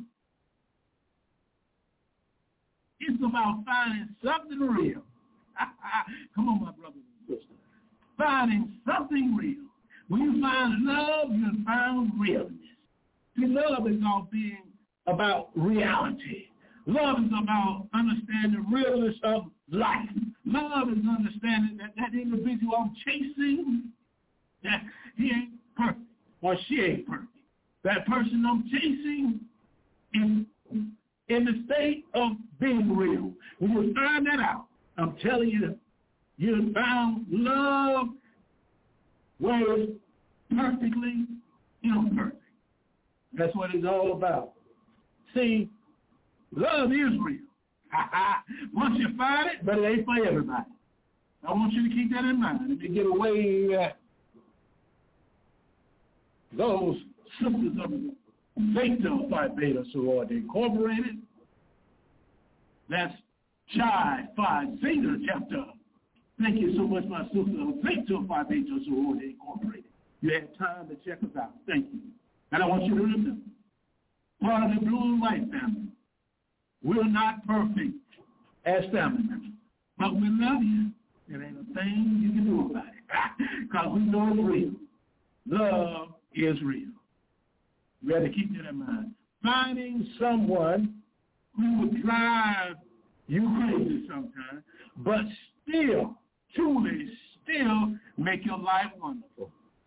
It's about finding something real. Come on, my brothers and sisters. Finding something real. When you find love, you find realness. See, love is all being about reality. Love is about understanding the realness of life. Love is understanding that that individual I'm chasing, that he ain't perfect or she ain't perfect. That person I'm chasing is in the state of being real. When you find that out, I'm telling you, you found love where it's perfectly imperfect. That's what it's all about. See, love is real. Once you find it, but it ain't for everybody. I want you to keep that in mind. Let me get away uh, those sisters of Theta Phi Beta Sorority Incorporated. That's Chi Phi Zeta chapter. Thank you so much, my sister of Theta Phi Beta Sorority Incorporated. You had time to check us out. Thank you. And I want you to remember, part of the blue and white family, we're not perfect as family members, but we love you. There ain't a thing you can do about it because we know it's real. Love is real. We have to keep that in mind. Finding someone who would drive you crazy sometimes, but still, truly, still make your life wonderful.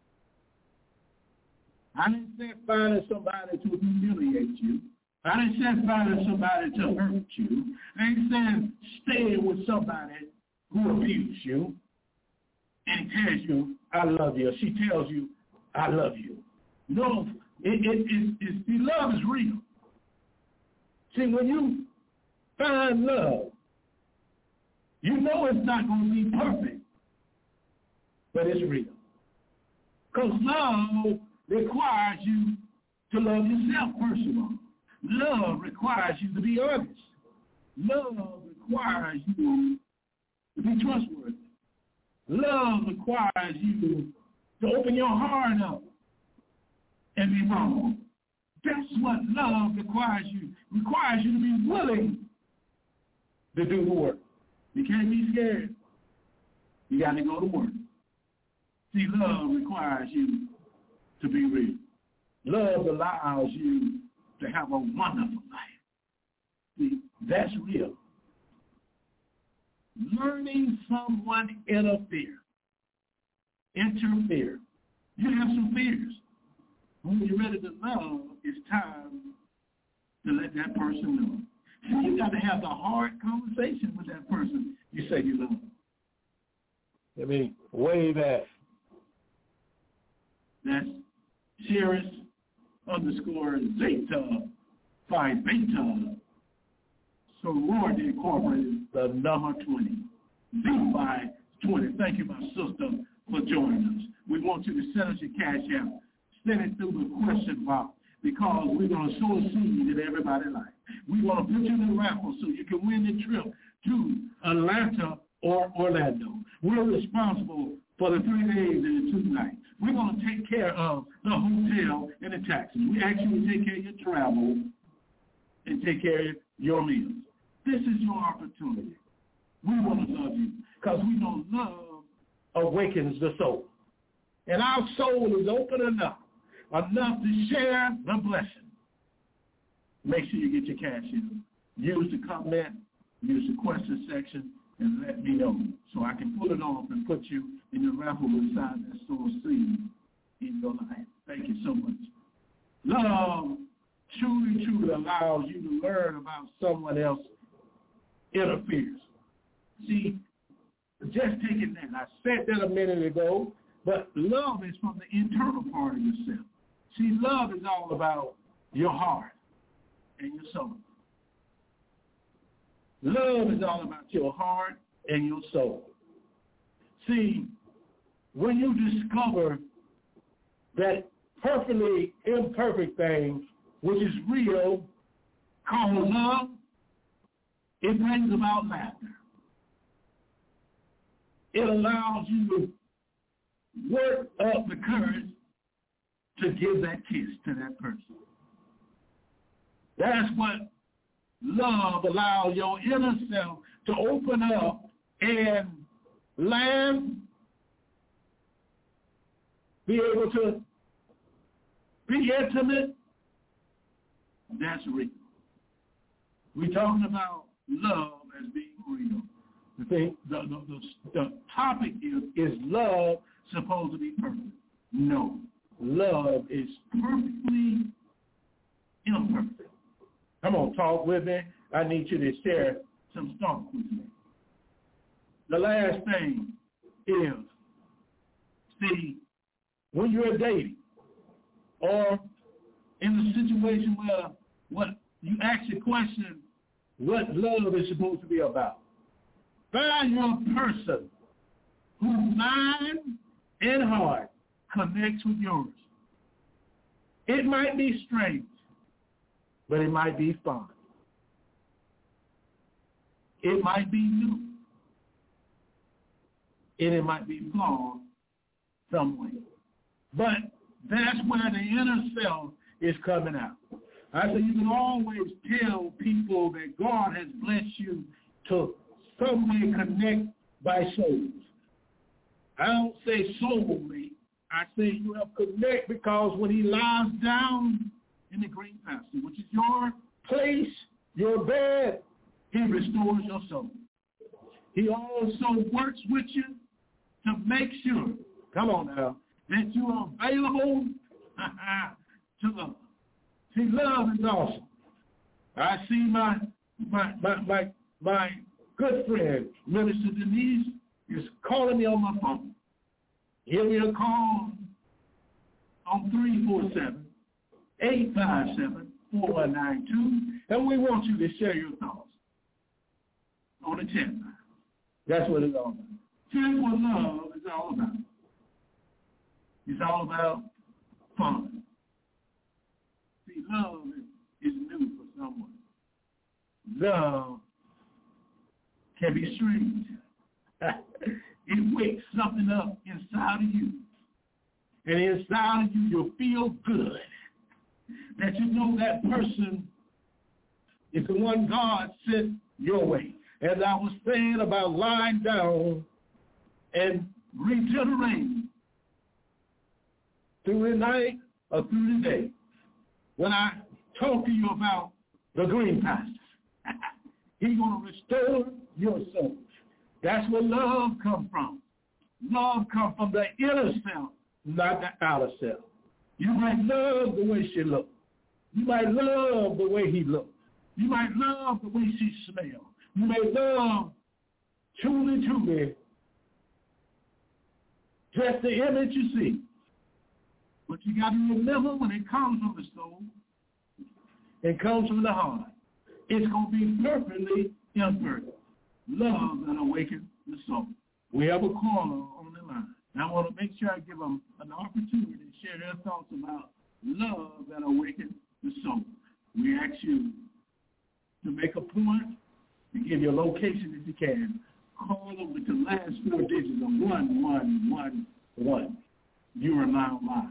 I didn't say finding somebody to humiliate you. I didn't say finding somebody to hurt you. I ain't saying staying with somebody who abused you and tells you, I love you. She tells you, I love you. No, it, it, it, it, see, love is real. See, when you find love, you know it's not going to be perfect, but it's real. Because love requires you to love yourself, first of all. Love requires you to be honest. Love requires you to be trustworthy. Love requires you to open your heart up and be vulnerable. That's what love requires you. Requires you to be willing to do the work. You can't be scared. You got to go to work. See, love requires you to be real. Love allows you to have a wonderful life. See, that's real. Learning someone interfere, interfere. You have some fears. When you're ready to love, it's time to let that person know. See, you got to have the hard conversation with that person you say you love them. I mean, wave at. That's Cirrus underscore Zeta Phi Beta Sorority Incorporated, the number twenty. Z Phi twenty. Thank you, my sister, for joining us. We want you to send us your cash app. Send it through the question box because we're going to sow a seed that everybody likes. We're going to put you in the raffle so you can win the trip to Atlanta or Orlando. We're responsible for the three days and the two nights. We're going to take care of the hotel and the taxis. We actually take care of your travel and take care of your meals. This is your opportunity. We want to love you because we know love awakens the soul. And our soul is open enough, enough to share the blessing. Make sure you get your cash in. Use the comment, use the question section, and let me know so I can pull it off and put you in the raffle beside that soul seed in your life. Thank you so much. Love truly, truly allows you to learn about someone else interferes. See, just taking that, I said that a minute ago, but love is from the internal part of yourself. See, love is all about your heart and your soul. Love is all about your heart and your soul. See, when you discover that perfectly imperfect thing, which is real, called love, it brings about laughter. It allows you to work up the courage to give that kiss to that person. That's what love allows your inner self to open up and laugh, be able to be intimate. That's real. We're talking about love as being real. The, thing, the, the, the, the topic is, is love supposed to be perfect? No. Love is perfectly imperfect. Come on, talk with me. I need you to share some thoughts with me. The last thing is, see, when you're dating or in a situation where what you ask the question, what love is supposed to be about, find your person whose mind and heart connects with yours. It might be strange, but it might be fun. It might be new. And it might be flawed some way. But that's where the inner self is coming out. I say you can always tell people that God has blessed you to some way connect by souls. I don't say soulmate. I say you have connect because when he lies down in the green pasture, which is your place, your bed, he restores your soul. He also works with you to make sure, come on now, that you are available to love. See, love is awesome. I see my my my my, my good friend, Minister Denise, is calling me on my phone. Give me a call on three four seven, eight five seven, four one nine two, and we want you to share your thoughts on the chat line. That's what it's all about. Here's what love is all about. It's all about fun. See, love is, is new for someone. Love can be strange. It wakes something up inside of you. And inside of you, you'll feel good. That you know that person is the one God sent your way. As I was saying about lying down and regenerating through the night or through the day. When I talk to you about the green pastures, He's going to restore your soul. That's where love comes from. Love comes from the inner self, not the outer self. You might love the way she looks. You might love the way he looks. You might love the way she smells. You may love truly, truly just the image you see. But you got to remember, when it comes from the soul, it comes from the heart, it's going to be perfectly imperfect. Love that awakens the soul. We have a caller on the line. And I want to make sure I give them an opportunity to share their thoughts about love that awakens the soul. We ask you to make a point and give your location if you can. Call them with the last four digits of one one one one. You are now live.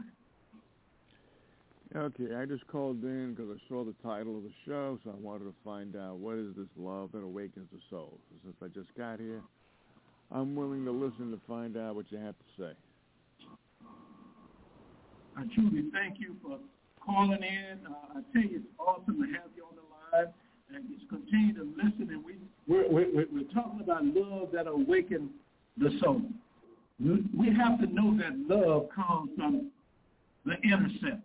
Okay, I just called in because I saw the title of the show, so I wanted to find out what is this love that awakens the soul. So since I just got here, I'm willing to listen to find out what you have to say. I truly thank you for calling in. Uh, I tell you, it's awesome to have you on the line, and just continue to listen. And we we're, we're, we're talking about love that awakens the soul. We have to know that love comes from the inner self.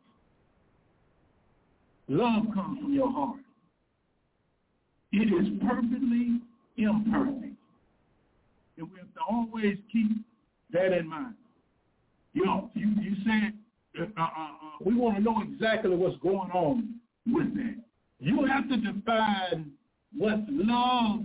Love comes from your heart. It is perfectly imperfect. And we have to always keep that in mind. You know, you, you said, uh, uh, uh, we want to know exactly what's going on with that. You have to define what love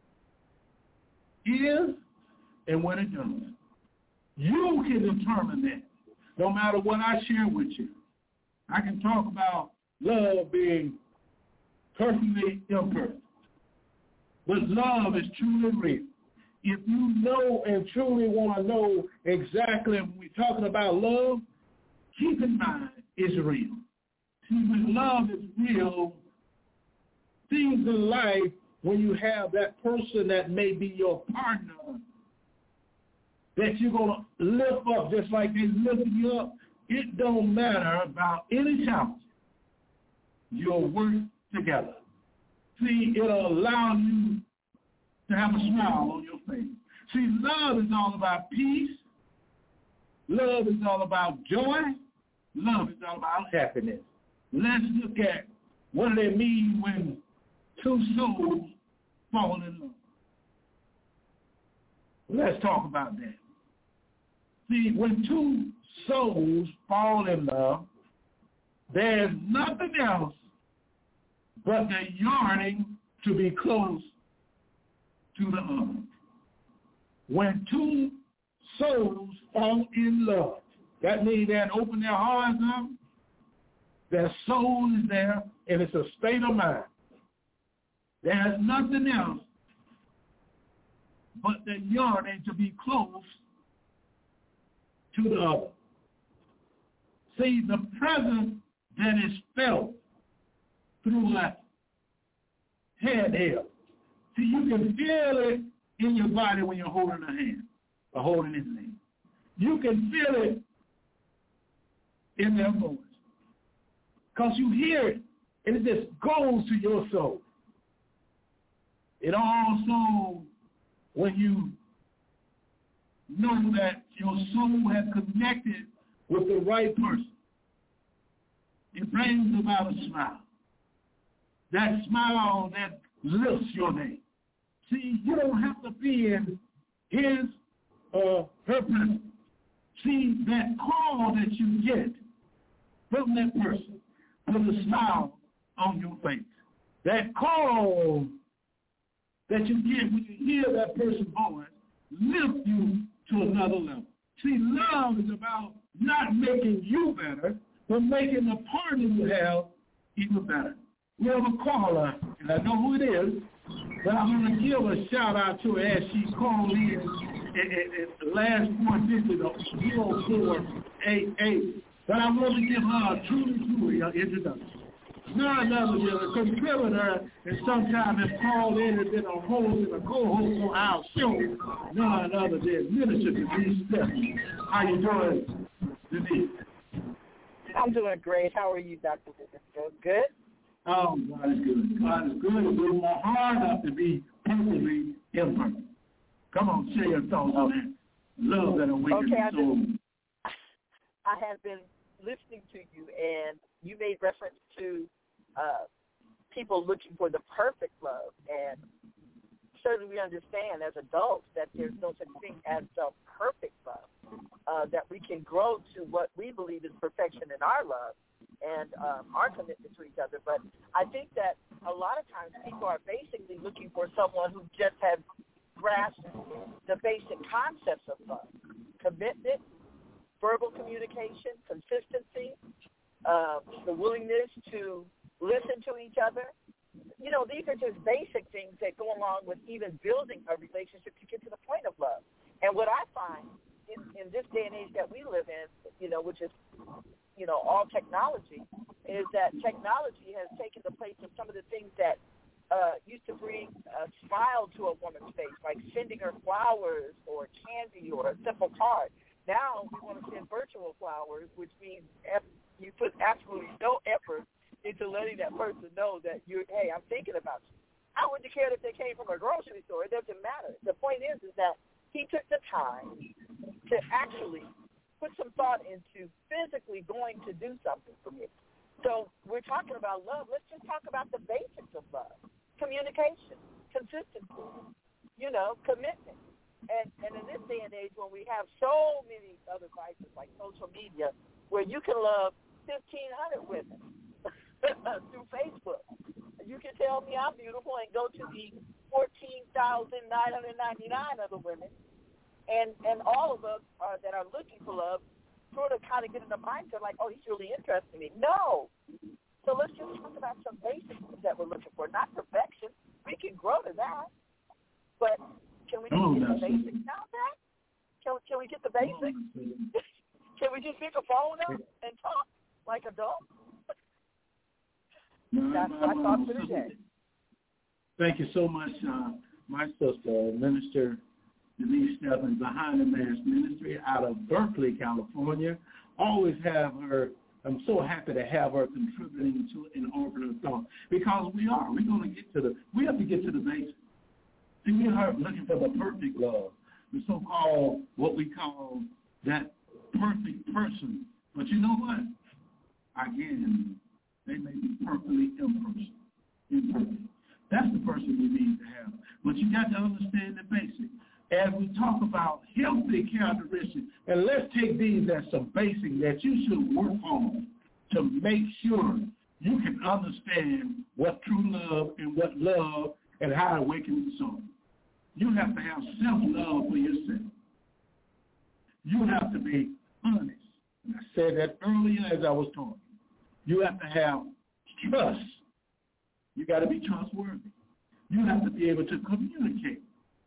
is and what it does. You can determine that, no matter what I share with you. I can talk about love being perfectly imperfect. But love is truly real. If you know and truly want to know exactly when we're talking about love, keep in mind it's real. See, when love is real, things in life, when you have that person that may be your partner, that you're going to lift up just like they lifted you up, it don't matter about any challenge. You'll work together. See, it'll allow you to have a smile on your face. See, love is all about peace. Love is all about joy. Love is all about happiness. Let's look at what do they mean when two souls fall in love. Let's talk about that. See, when two souls fall in love, there's nothing else but the yearning to be close to the other. When two souls fall in love, that means they open their hearts up, their soul is there, and it's a state of mind. There's nothing else but the yearning to be close to the other. See, the presence that is felt through that handheld. See, you can feel it in your body when you're holding a hand or holding his hand. You can feel it in their voice because you hear it, and it just goes to your soul. It also, when you know that your soul has connected with the right person, it brings about a smile. That smile that lifts your name. See, you don't have to be in his or her presence. See, that call that you get from that person puts a smile on your face. That call that you get when you hear that person's voice lifts you to another level. See, love is about not making you better, but making the partner you have even better. We have a caller, and I know who it is, but I'm going to give a shout-out to her as she called in at the last four digits of zero four eight eight. But I want to give her a truly, truly introduction. None other than a contributor and sometimes has called in and been a host and a co-host on our show. None other than Minister Denise Stephanie. How you doing, Denise? I'm doing great. How are you, Doctor Good? Oh, God is good. God is good. And we're more hard enough to be perfectly imperfect. Come on, share your thoughts on that. Love that awakens okay, the soul. Been, I have been listening to you, and you made reference to uh, people looking for the perfect love. And certainly we understand as adults that there's no such thing as the perfect love, uh, that we can grow to what we believe is perfection in our love and um, our commitment to each other. But I think that a lot of times people are basically looking for someone who just has grasped the basic concepts of love: commitment, verbal communication, consistency, uh, the willingness to listen to each other. You know, these are just basic things that go along with even building a relationship to get to the point of love. And what I find in, in this day and age that we live in, you know, which is, you know, all technology, is that technology has taken the place of some of the things that uh, used to bring a smile to a woman's face, like sending her flowers or candy or a simple card. Now we want to send virtual flowers, which means you put absolutely no effort into letting that person know that you're, hey, I'm thinking about you. I wouldn't care if they came from a grocery store. It doesn't matter. The point is, is that he took the time to actually put some thought into physically going to do something for me. So we're talking about love. Let's just talk about the basics of love: communication, consistency, you know, commitment. And, and in this day and age, when we have so many other devices like social media, where you can love fifteen hundred women through Facebook, you can tell me I'm beautiful and go to the fourteen thousand nine hundred ninety-nine other women, and and all of us are, that are looking for love sort of kind of get in the mindset like, oh, he's really interested in me. No. So let's just talk about some basics that we're looking for, not perfection. We can grow to that, but can we just Oh, get the that's basics down there? Can, can we get the basics? Can we just pick a phone up and talk like adults? That's my thoughts for today. Thank you so much, uh, my sister, Minister Denise Stephens, Behind the Mask Ministry out of Berkeley, California. Always have her. I'm so happy to have her contributing to an offering of thought, because we are. We're going to get to the. We have to get to the basics. See, we are looking for the perfect love, the so-called what we call that perfect person. But you know what? Again, they may be perfectly imperfect. Imperfect. That's the person we need to have. But you got to understand the basics. As we talk about healthy characteristics, and let's take these as some basic that you should work on to make sure you can understand what true love and what love and how it awakens the soul. You have to have self-love for yourself. You have to be honest. And I said that earlier as I was talking. You have to have trust. You got to be trustworthy. You have to be able to communicate.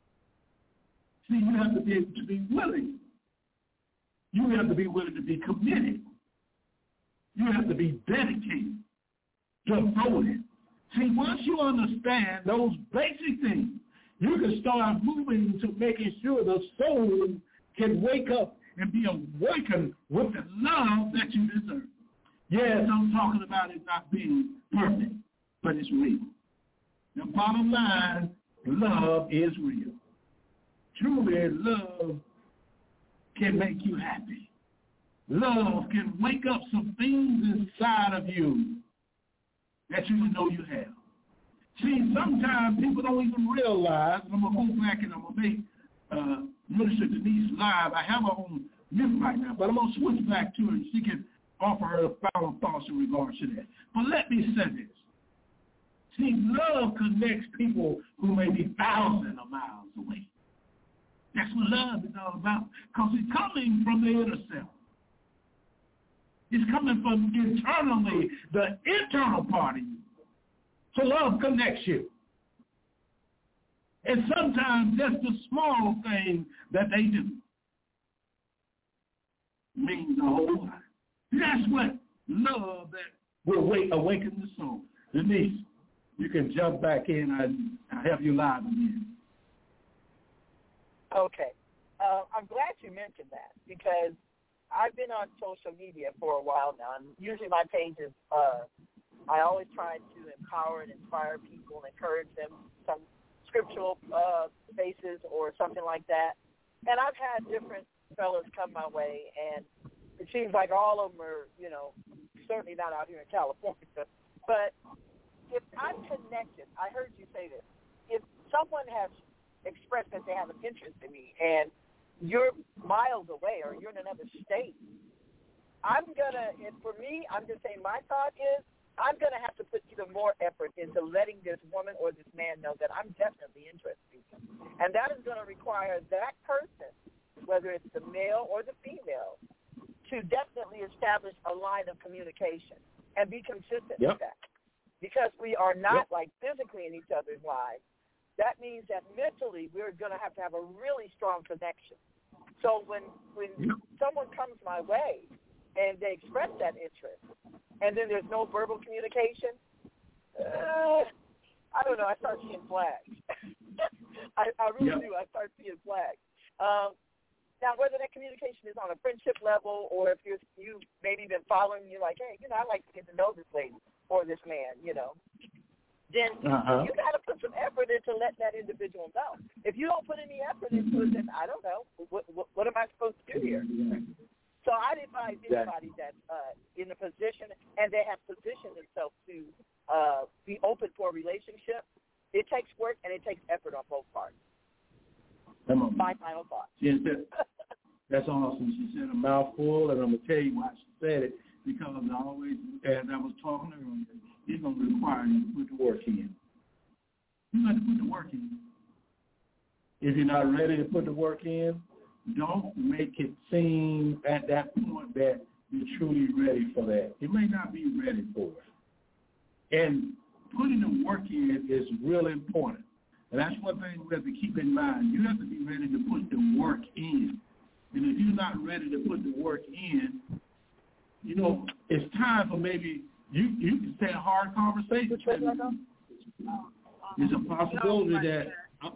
See, you have to be able to be willing. You have to be willing to be committed. You have to be dedicated, devoted. See, once you understand those basic things, you can start moving to making sure the soul can wake up and be awakened with the love that you deserve. Yes, I'm talking about it not being perfect, but it's real. The bottom line, love is real. Truly, love can make you happy. Love can wake up some things inside of you that you didn't know you have. See, sometimes people don't even realize, and I'm going to go back and I'm going to make uh, Minister Denise live. I have her on mute right now, but I'm going to switch back to her and she can offer her final thoughts in regards to that. But let me say this. See, love connects people who may be thousands of miles away. That's what love is all about, because it's coming from the inner self. It's coming from internally, the internal part of you. So love connects you. And sometimes just the small thing that they do means a whole lot. That's what love that will wake, awaken the soul. Denise, you can jump back in. I, I have you live again. Okay. Uh, I'm glad you mentioned that, because I've been on social media for a while now, and usually my page is uh, I always try to empower and inspire people and encourage them, some scriptural uh, basis or something like that. And I've had different fellas come my way, and it seems like all of them are, you know, certainly not out here in California. But if I'm connected, I heard you say this, if someone has expressed that they have an interest in me and you're miles away or you're in another state, I'm going to, and for me, I'm just saying my thought is I'm going to have to put even more effort into letting this woman or this man know that I'm definitely interested in him. And that is going to require that person, whether it's the male or the female, to definitely establish a line of communication and be consistent yep. with that. Because we are not yep. like physically in each other's lives, that means that mentally we're going to have to have a really strong connection. So when, when yep. someone comes my way and they express that interest, and then there's no verbal communication, uh, I don't know, I start seeing flags. I, I really yep. do. I start seeing flags. Um, now, whether that communication is on a friendship level or if you're, you've maybe been following, you're like, hey, you know, I'd like to get to know this lady or this man, you know, then uh-huh. you got to put some effort into letting that individual know. If you don't put any effort into it, then I don't know. What, what, what am I supposed to do here? So I'd advise anybody that's uh, in a position and they have positioned themselves to uh, be open for a relationship, it takes work and it takes effort on both parties. My final thought. She said, that's awesome. She said a mouthful, and I'm going to tell you why she said it, because I always, as I was talking earlier, it's going to require you to put the work in. You got to put the work in. If you're not ready to put the work in, don't make it seem at that point that you're truly ready for that. You may not be ready for it. And putting the work in is really important. And that's one thing we have to keep in mind. You have to be ready to put the work in. And if you're not ready to put the work in, you know, it's time for maybe you, you can say a hard conversation. There's a possibility that I'm,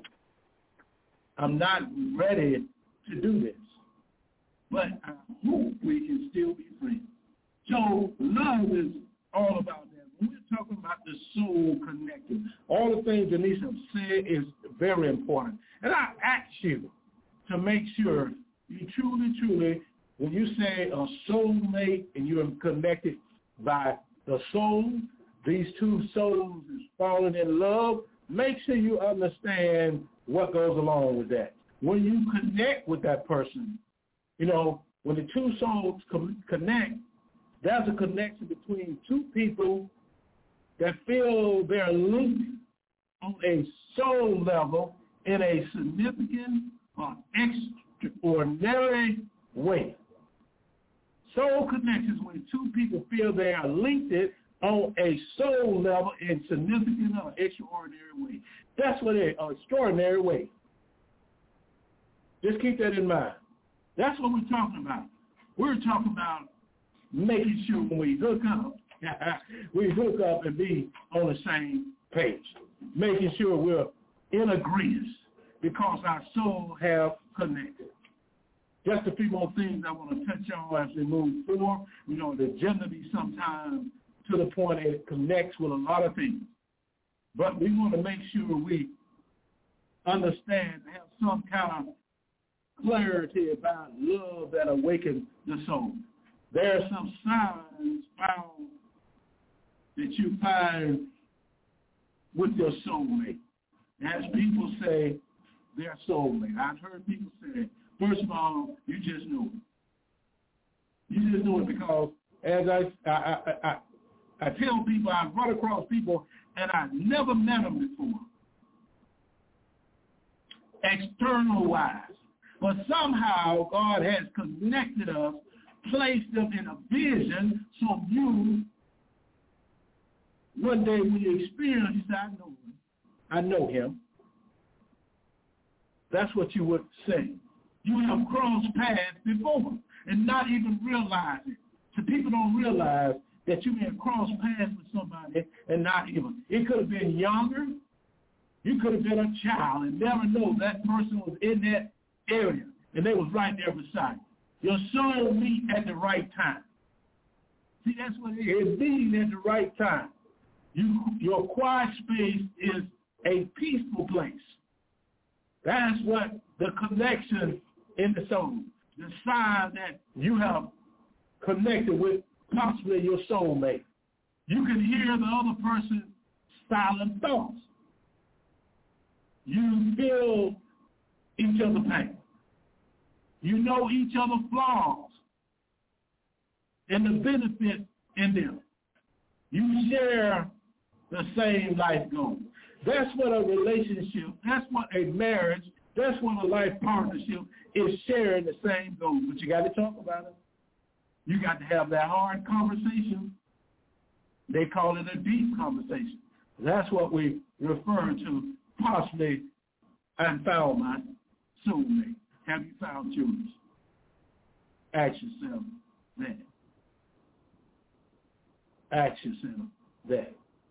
I'm not ready to do this. But I hope we can still be friends. So love is all about that. When we're talking about the soul connected, all the things Denise has said is very important. And I ask you to make sure you truly, truly, when you say a soulmate and you're connected by the soul, these two souls is falling in love, make sure you understand what goes along with that. When you connect with that person, you know, when the two souls com- connect, there's a connection between two people that feel they're linked on a soul level in a significant or extraordinary way. Soul connections when two people feel they are linked on a soul level in significant or extraordinary way. That's what it is, an extraordinary way. Just keep that in mind. That's what we're talking about. We're talking about making sure when we hook up, we hook up and be on the same page, making sure we're in agreement because our souls have connected. Just a few more things I want to touch on as we move forward. You know, the agenda be sometimes to the point that it connects with a lot of things. But we want to make sure we understand, have some kind of clarity about love that awakens the soul. There are some signs found that you find with your soulmate. As people say, their soulmate. I've heard people say, first of all, you just knew it. You just knew it because as I I, I, I, I tell people, I've run across people and I've never met them before, external-wise. But somehow God has connected us, placed them in a vision, so you, one day when you experience, you say, I know him. I know him. That's what you would say. You have crossed paths before and not even realize it. So people don't realize that you may have crossed paths with somebody and not even. It could have been younger. You could have been a child and never know that person was in that area and they was right there beside you. Your soul meet at the right time. See, that's what it is, meeting at the right time. You, your quiet space is a peaceful place. That's what the connection in the soul, the sign that you have connected with possibly your soulmate. You can hear the other person's silent thoughts. You feel each other's pain. You know each other's flaws and the benefit in them. You share the same life goal. That's what a relationship, that's what a marriage, that's what a life partnership is, sharing the same goal. But you got to talk about it. You got to have that hard conversation. They call it a deep conversation. That's what we refer to, possibly, I found my soulmate. Have you found yours? Ask yourself that. Ask yourself that.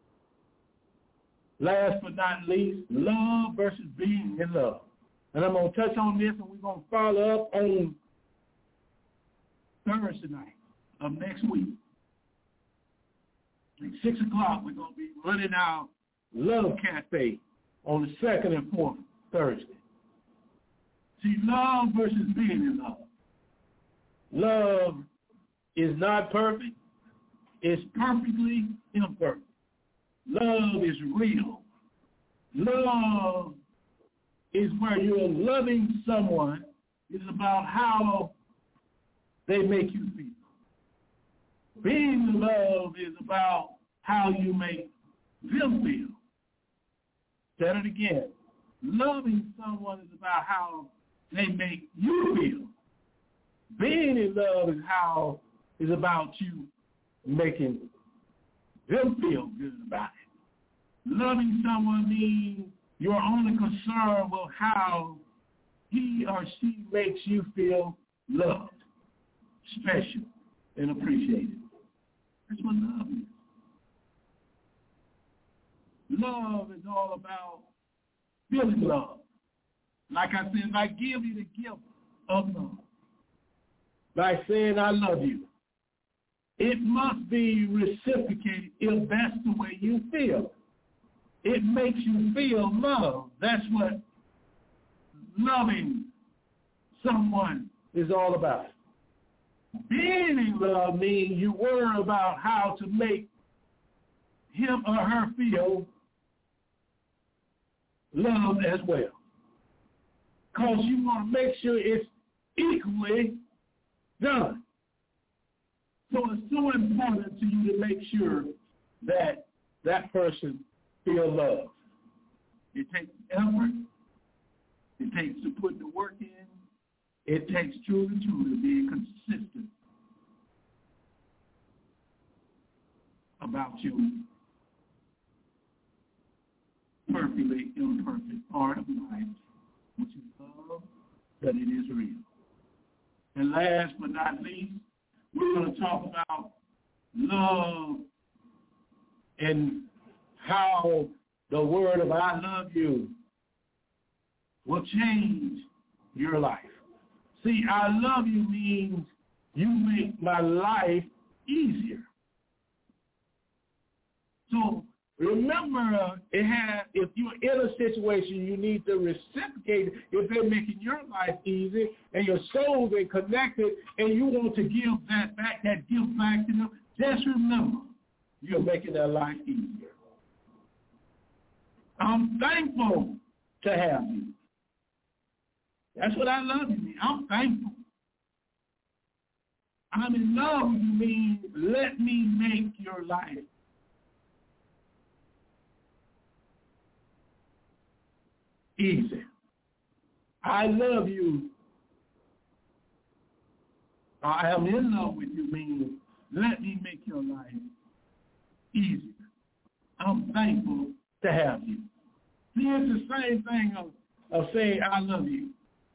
Last but not least, love versus being in love. And I'm going to touch on this, and we're going to follow up on Thursday night of next week. At six o'clock, we're going to be running our Love Cafe on the second and fourth Thursday. See, love versus being in love. Love is not perfect. It's perfectly imperfect. Love is real. Love is where you're loving someone. It's about how they make you feel. Being in love is about how you make them feel. Say it again. Loving someone is about how they make you feel. Being in love is how is about you making them feel good about it. Loving someone means you're only concerned with how he or she makes you feel loved, special, and appreciated. That's what love is. Love is all about feeling love. Like I said, if I give you the gift of love by saying I love you, it must be reciprocated if that's the way you feel. It makes you feel love. That's what loving someone is all about. Being in love means you worry about how to make him or her feel loved as well. Because you want to make sure it's equally done. So it's so important to you to make sure that that person feels loved. It takes effort. It takes to put the work in. It takes truly, truly being consistent about your perfectly imperfect part of life, which is love, that it is real. And last but not least, we're going to talk about love and how the word of I love you will change your life. See, I love you means you make my life easier. So remember, uh, it has, if you're in a situation, you need to reciprocate if they're making your life easy and your soul's are connected and you want to give that back, that gift back to them, just remember, you're making their life easier. I'm thankful to have you. That's what I love you mean. I'm thankful. I'm in love with you means let me make your life easy. I love you. I am in love with you means let me make your life easier. I'm thankful to have you. See, it's the same thing of, of saying I love you.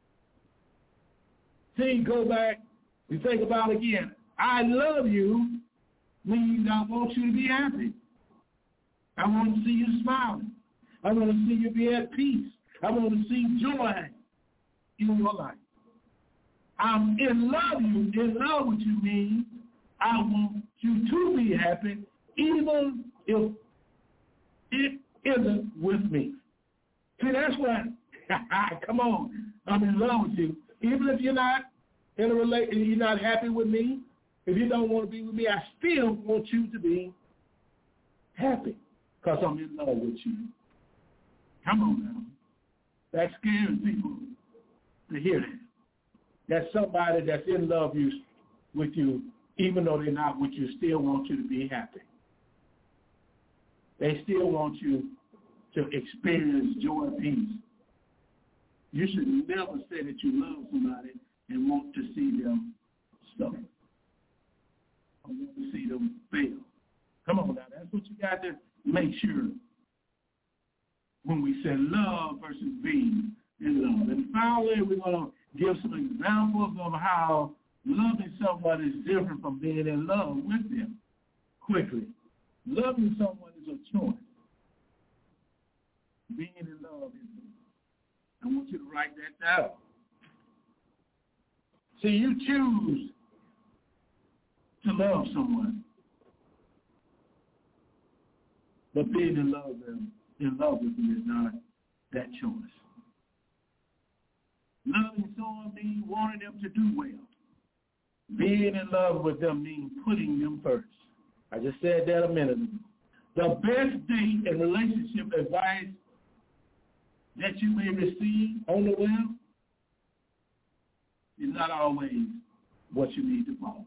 See, go back, you think about it again. I love you means I want you to be happy. I want to see you smiling. I want to see you be at peace. I want to see joy in your life. I'm in love with you. In love with you means I want you to be happy, even if it isn't with me. See, that's what, come on, I'm in love with you. Even if you're not in a relate, you're not happy with me, if you don't want to be with me, I still want you to be happy because I'm in love with you. Come on now. That scares people to hear that. That somebody that's in love you, with you, even though they're not with you, still want you to be happy. They still want you to experience joy and peace. You should never say that you love somebody and want to see them suffer. I want to see them fail. Come on now, that's what you got to make sure when we say love versus being in love. And finally, we're going to give some examples of how loving someone is different from being in love with them. Quickly, loving someone is a choice. Being in love is a, I want you to write that down. See, you choose to love someone, but being in love with them, in love with them is not that choice. Loving someone means wanting them to do well. Being in love with them means putting them first. I just said that a minute ago. The best date and relationship advice that you may receive on the web is not always what you need to follow.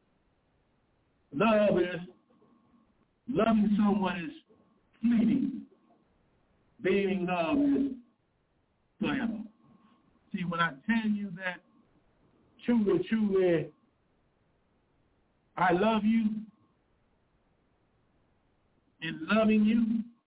Love is, loving someone is fleeting. Being in love is forever. See, when I tell you that truly, truly, I love you, and loving you,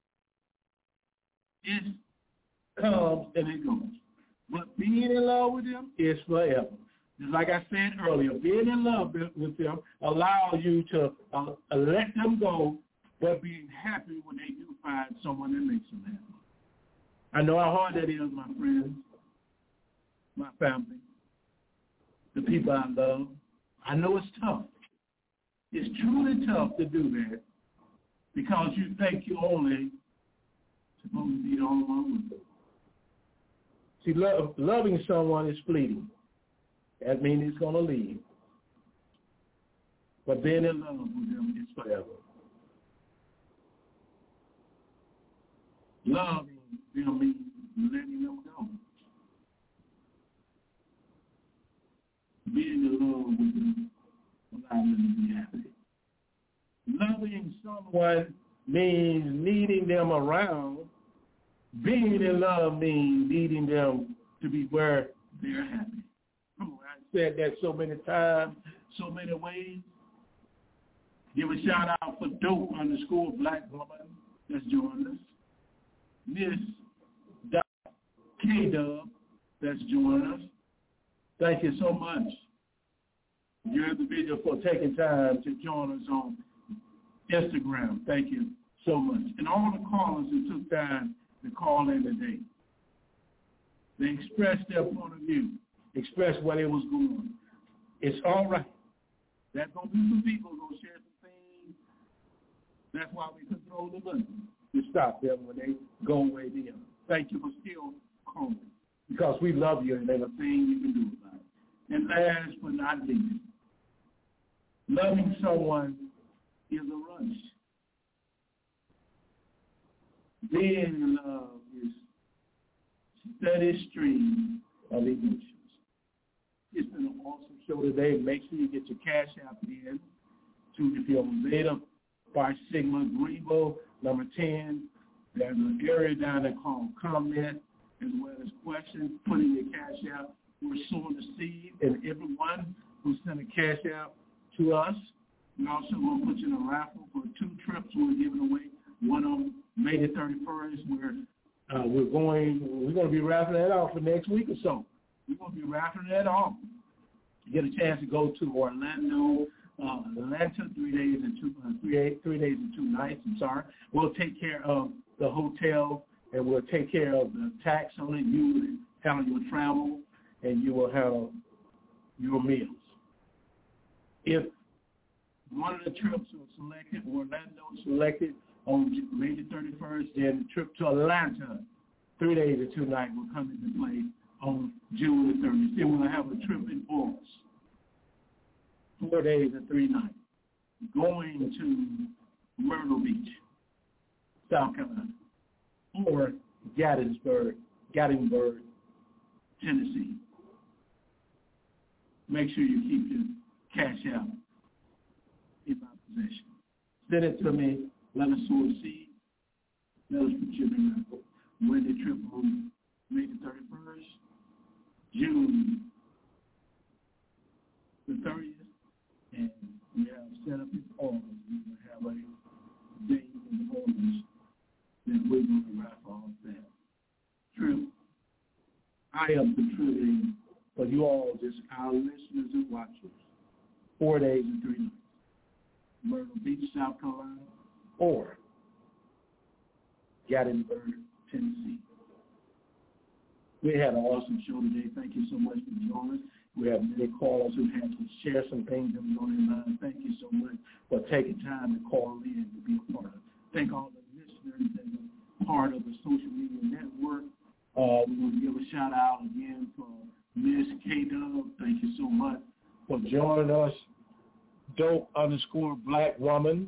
it comes and it goes. But being in love with them is forever. Just like I said earlier, being in love with them allows you to uh, let them go, but being happy when they do find someone that makes them happy. I know how hard that is, my friends, my family, the people I love. I know it's tough. It's truly tough to do that because you think you're only supposed to be the only one with them. See, love, loving someone is fleeting. That means it's going to leave. But being in love with them is forever. Loving them means letting them go. Being in love with them allows them to be happy. Loving someone means needing them around. Being in love means needing them to be where they're happy. Come on, I said that so many times, so many ways. Give a shout out for Dope underscore Black Woman that's joining us. Miss K-Dub that's joining us. Thank you so much, your individual, for taking time to join us on Instagram. Thank you so much. And all the callers who took time to call in today. They expressed their point of view, expressed where they was going. It's all right. There's going to be some people who are going to share some things. That's why we control the button to stop them when they go away beyond. Thank you for still calling, because we love you and there's a thing you can do about it. And last but not least, loving someone is a rush. Being in love is a steady stream of emotions. It's been an awesome show today. Make sure you get your cash app in to, if you're on Zeta Phi Sigma Greenville, number ten. There's an area down there called comment, as well as questions. Put in your cash app. We're sowing the seed, and everyone who sent a cash app to us, we also going to put you in a raffle for two trips we're giving away. One on May the thirty-first, where uh, we're going, we're going to be raffling that off for next week or so. We're going to be raffling that off. You get a chance to go to Orlando, uh, Atlanta, three days and two, uh, three, three days and two nights. I'm sorry. We'll take care of the hotel, and we'll take care of the tax on it. You will handle your travel, and you will handle your meals. If one of the trips was selected, Orlando selected, on May the thirty-first. Then the trip to Atlanta, three days and two nights, will come into play on June the thirtieth. Then we'll have a trip in August, four days and three nights, going to Myrtle Beach, South Carolina, or Gettysburg, Gettysburg, Tennessee. Make sure you keep your cash out in my possession. Send it to me. Let us sow a seed. Let us contribute. When the trip on May the thirty-first, June the thirtieth, and we have set up in August. We will have a day in August that we're going to wrap all that. True. I am contributing for you all, just our listeners and watchers, four days and three nights. Myrtle Beach, South Carolina, or Gettysburg, Tennessee. We had an awesome show today. Thank you so much for joining us. We have many callers who had to share some things that was on their mind. Thank you so much for taking time to call in to be a part of it. Thank all the listeners that are part of the social media network. Uh, we want to give a shout out again for Miss K-Dub. Thank you so much for joining us. Dope underscore black woman.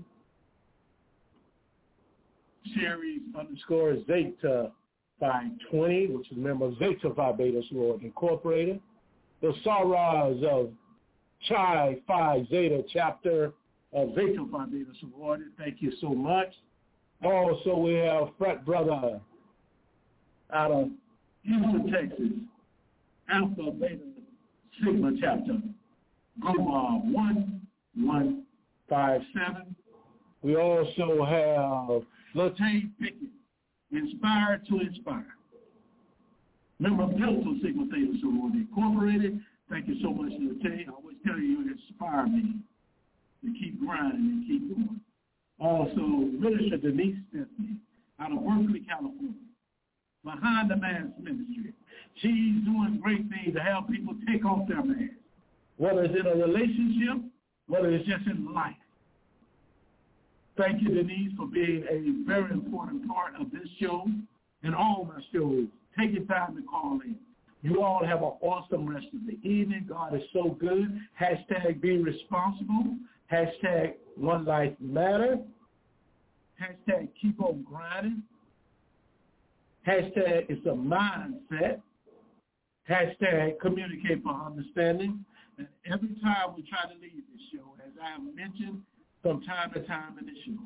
Series underscore Zeta five twenty, which is a member of Zeta Phi Beta Sorority Incorporated. The Saras of Chi Phi Zeta chapter of Zeta Phi Beta Sorority. Thank you so much. Also, we have frat brother out of Houston, Texas, Alpha Beta Sigma chapter, Goma one one five seven. We also have Latay Pickett, Inspired to Inspire, member of Delta Sigma Theta Sorority Incorporated. Thank you so much, Latay. I always tell you, you inspire me to keep grinding and keep going. Also, Minister Denise Stephanie out of Berkeley, California, Behind the Mask Ministry. She's doing great things to help people take off their mask, whether it's in a relationship, whether it's just in life. Thank you, Denise, for being a very important part of this show and all my shows. Take your time to call in. You all have an awesome rest of the evening. God is so good. Hashtag be responsible. Hashtag one life matter. Hashtag keep on grinding. Hashtag it's a mindset. Hashtag communicate for understanding. And every time we try to leave this show, as I have mentioned from time to time in the show,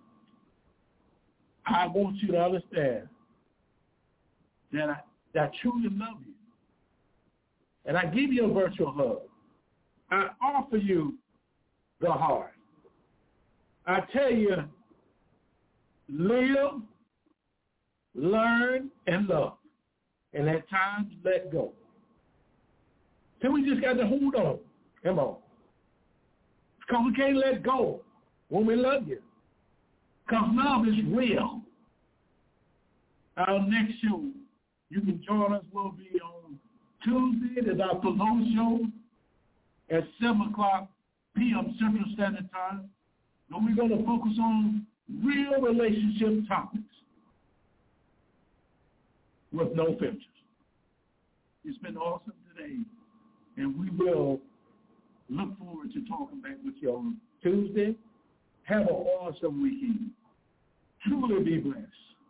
I want you to understand that I, that I truly love you. And I give you a virtual hug. I offer you the heart. I tell you, live, learn, and love. And at times, let go. So we just got to hold on. Come on. Because we can't let go when we love you. Because love is real. Our next show, you can join us, will be on Tuesday, the Doctor Lowe Show at seven o'clock p.m. Central Standard Time. And we're going to focus on real relationship topics with no filters. It's been awesome today, and we will look forward to talking back with you on Tuesday. Have an awesome weekend. Truly be blessed.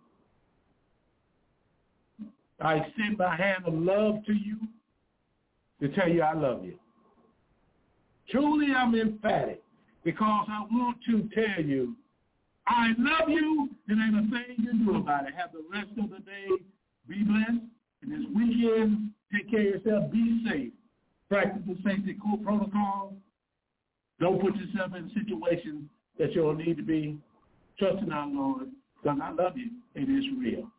I extend my hand of love to you to tell you I love you. Truly, I'm emphatic because I want to tell you I love you, and ain't a thing you can do about it. Have the rest of the day. Be blessed. And this weekend, take care of yourself. Be safe. Practice the safety protocol. Don't put yourself in situations that you don't need to be. Trust in our Lord, because I love you. It is real.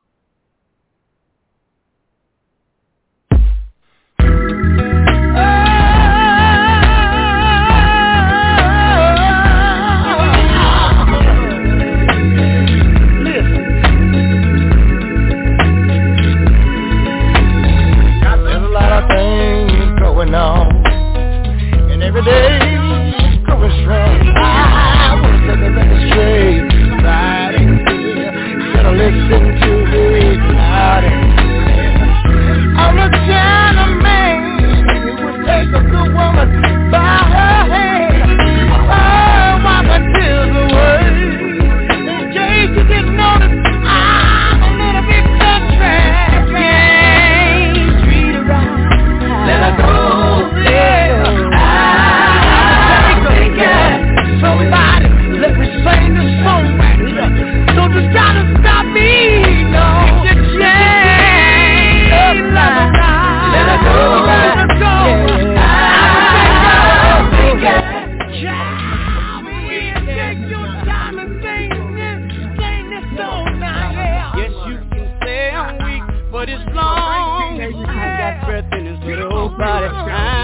On. And every day going strong. I was living in the straight, riding but it's long. I got breath in his little body. I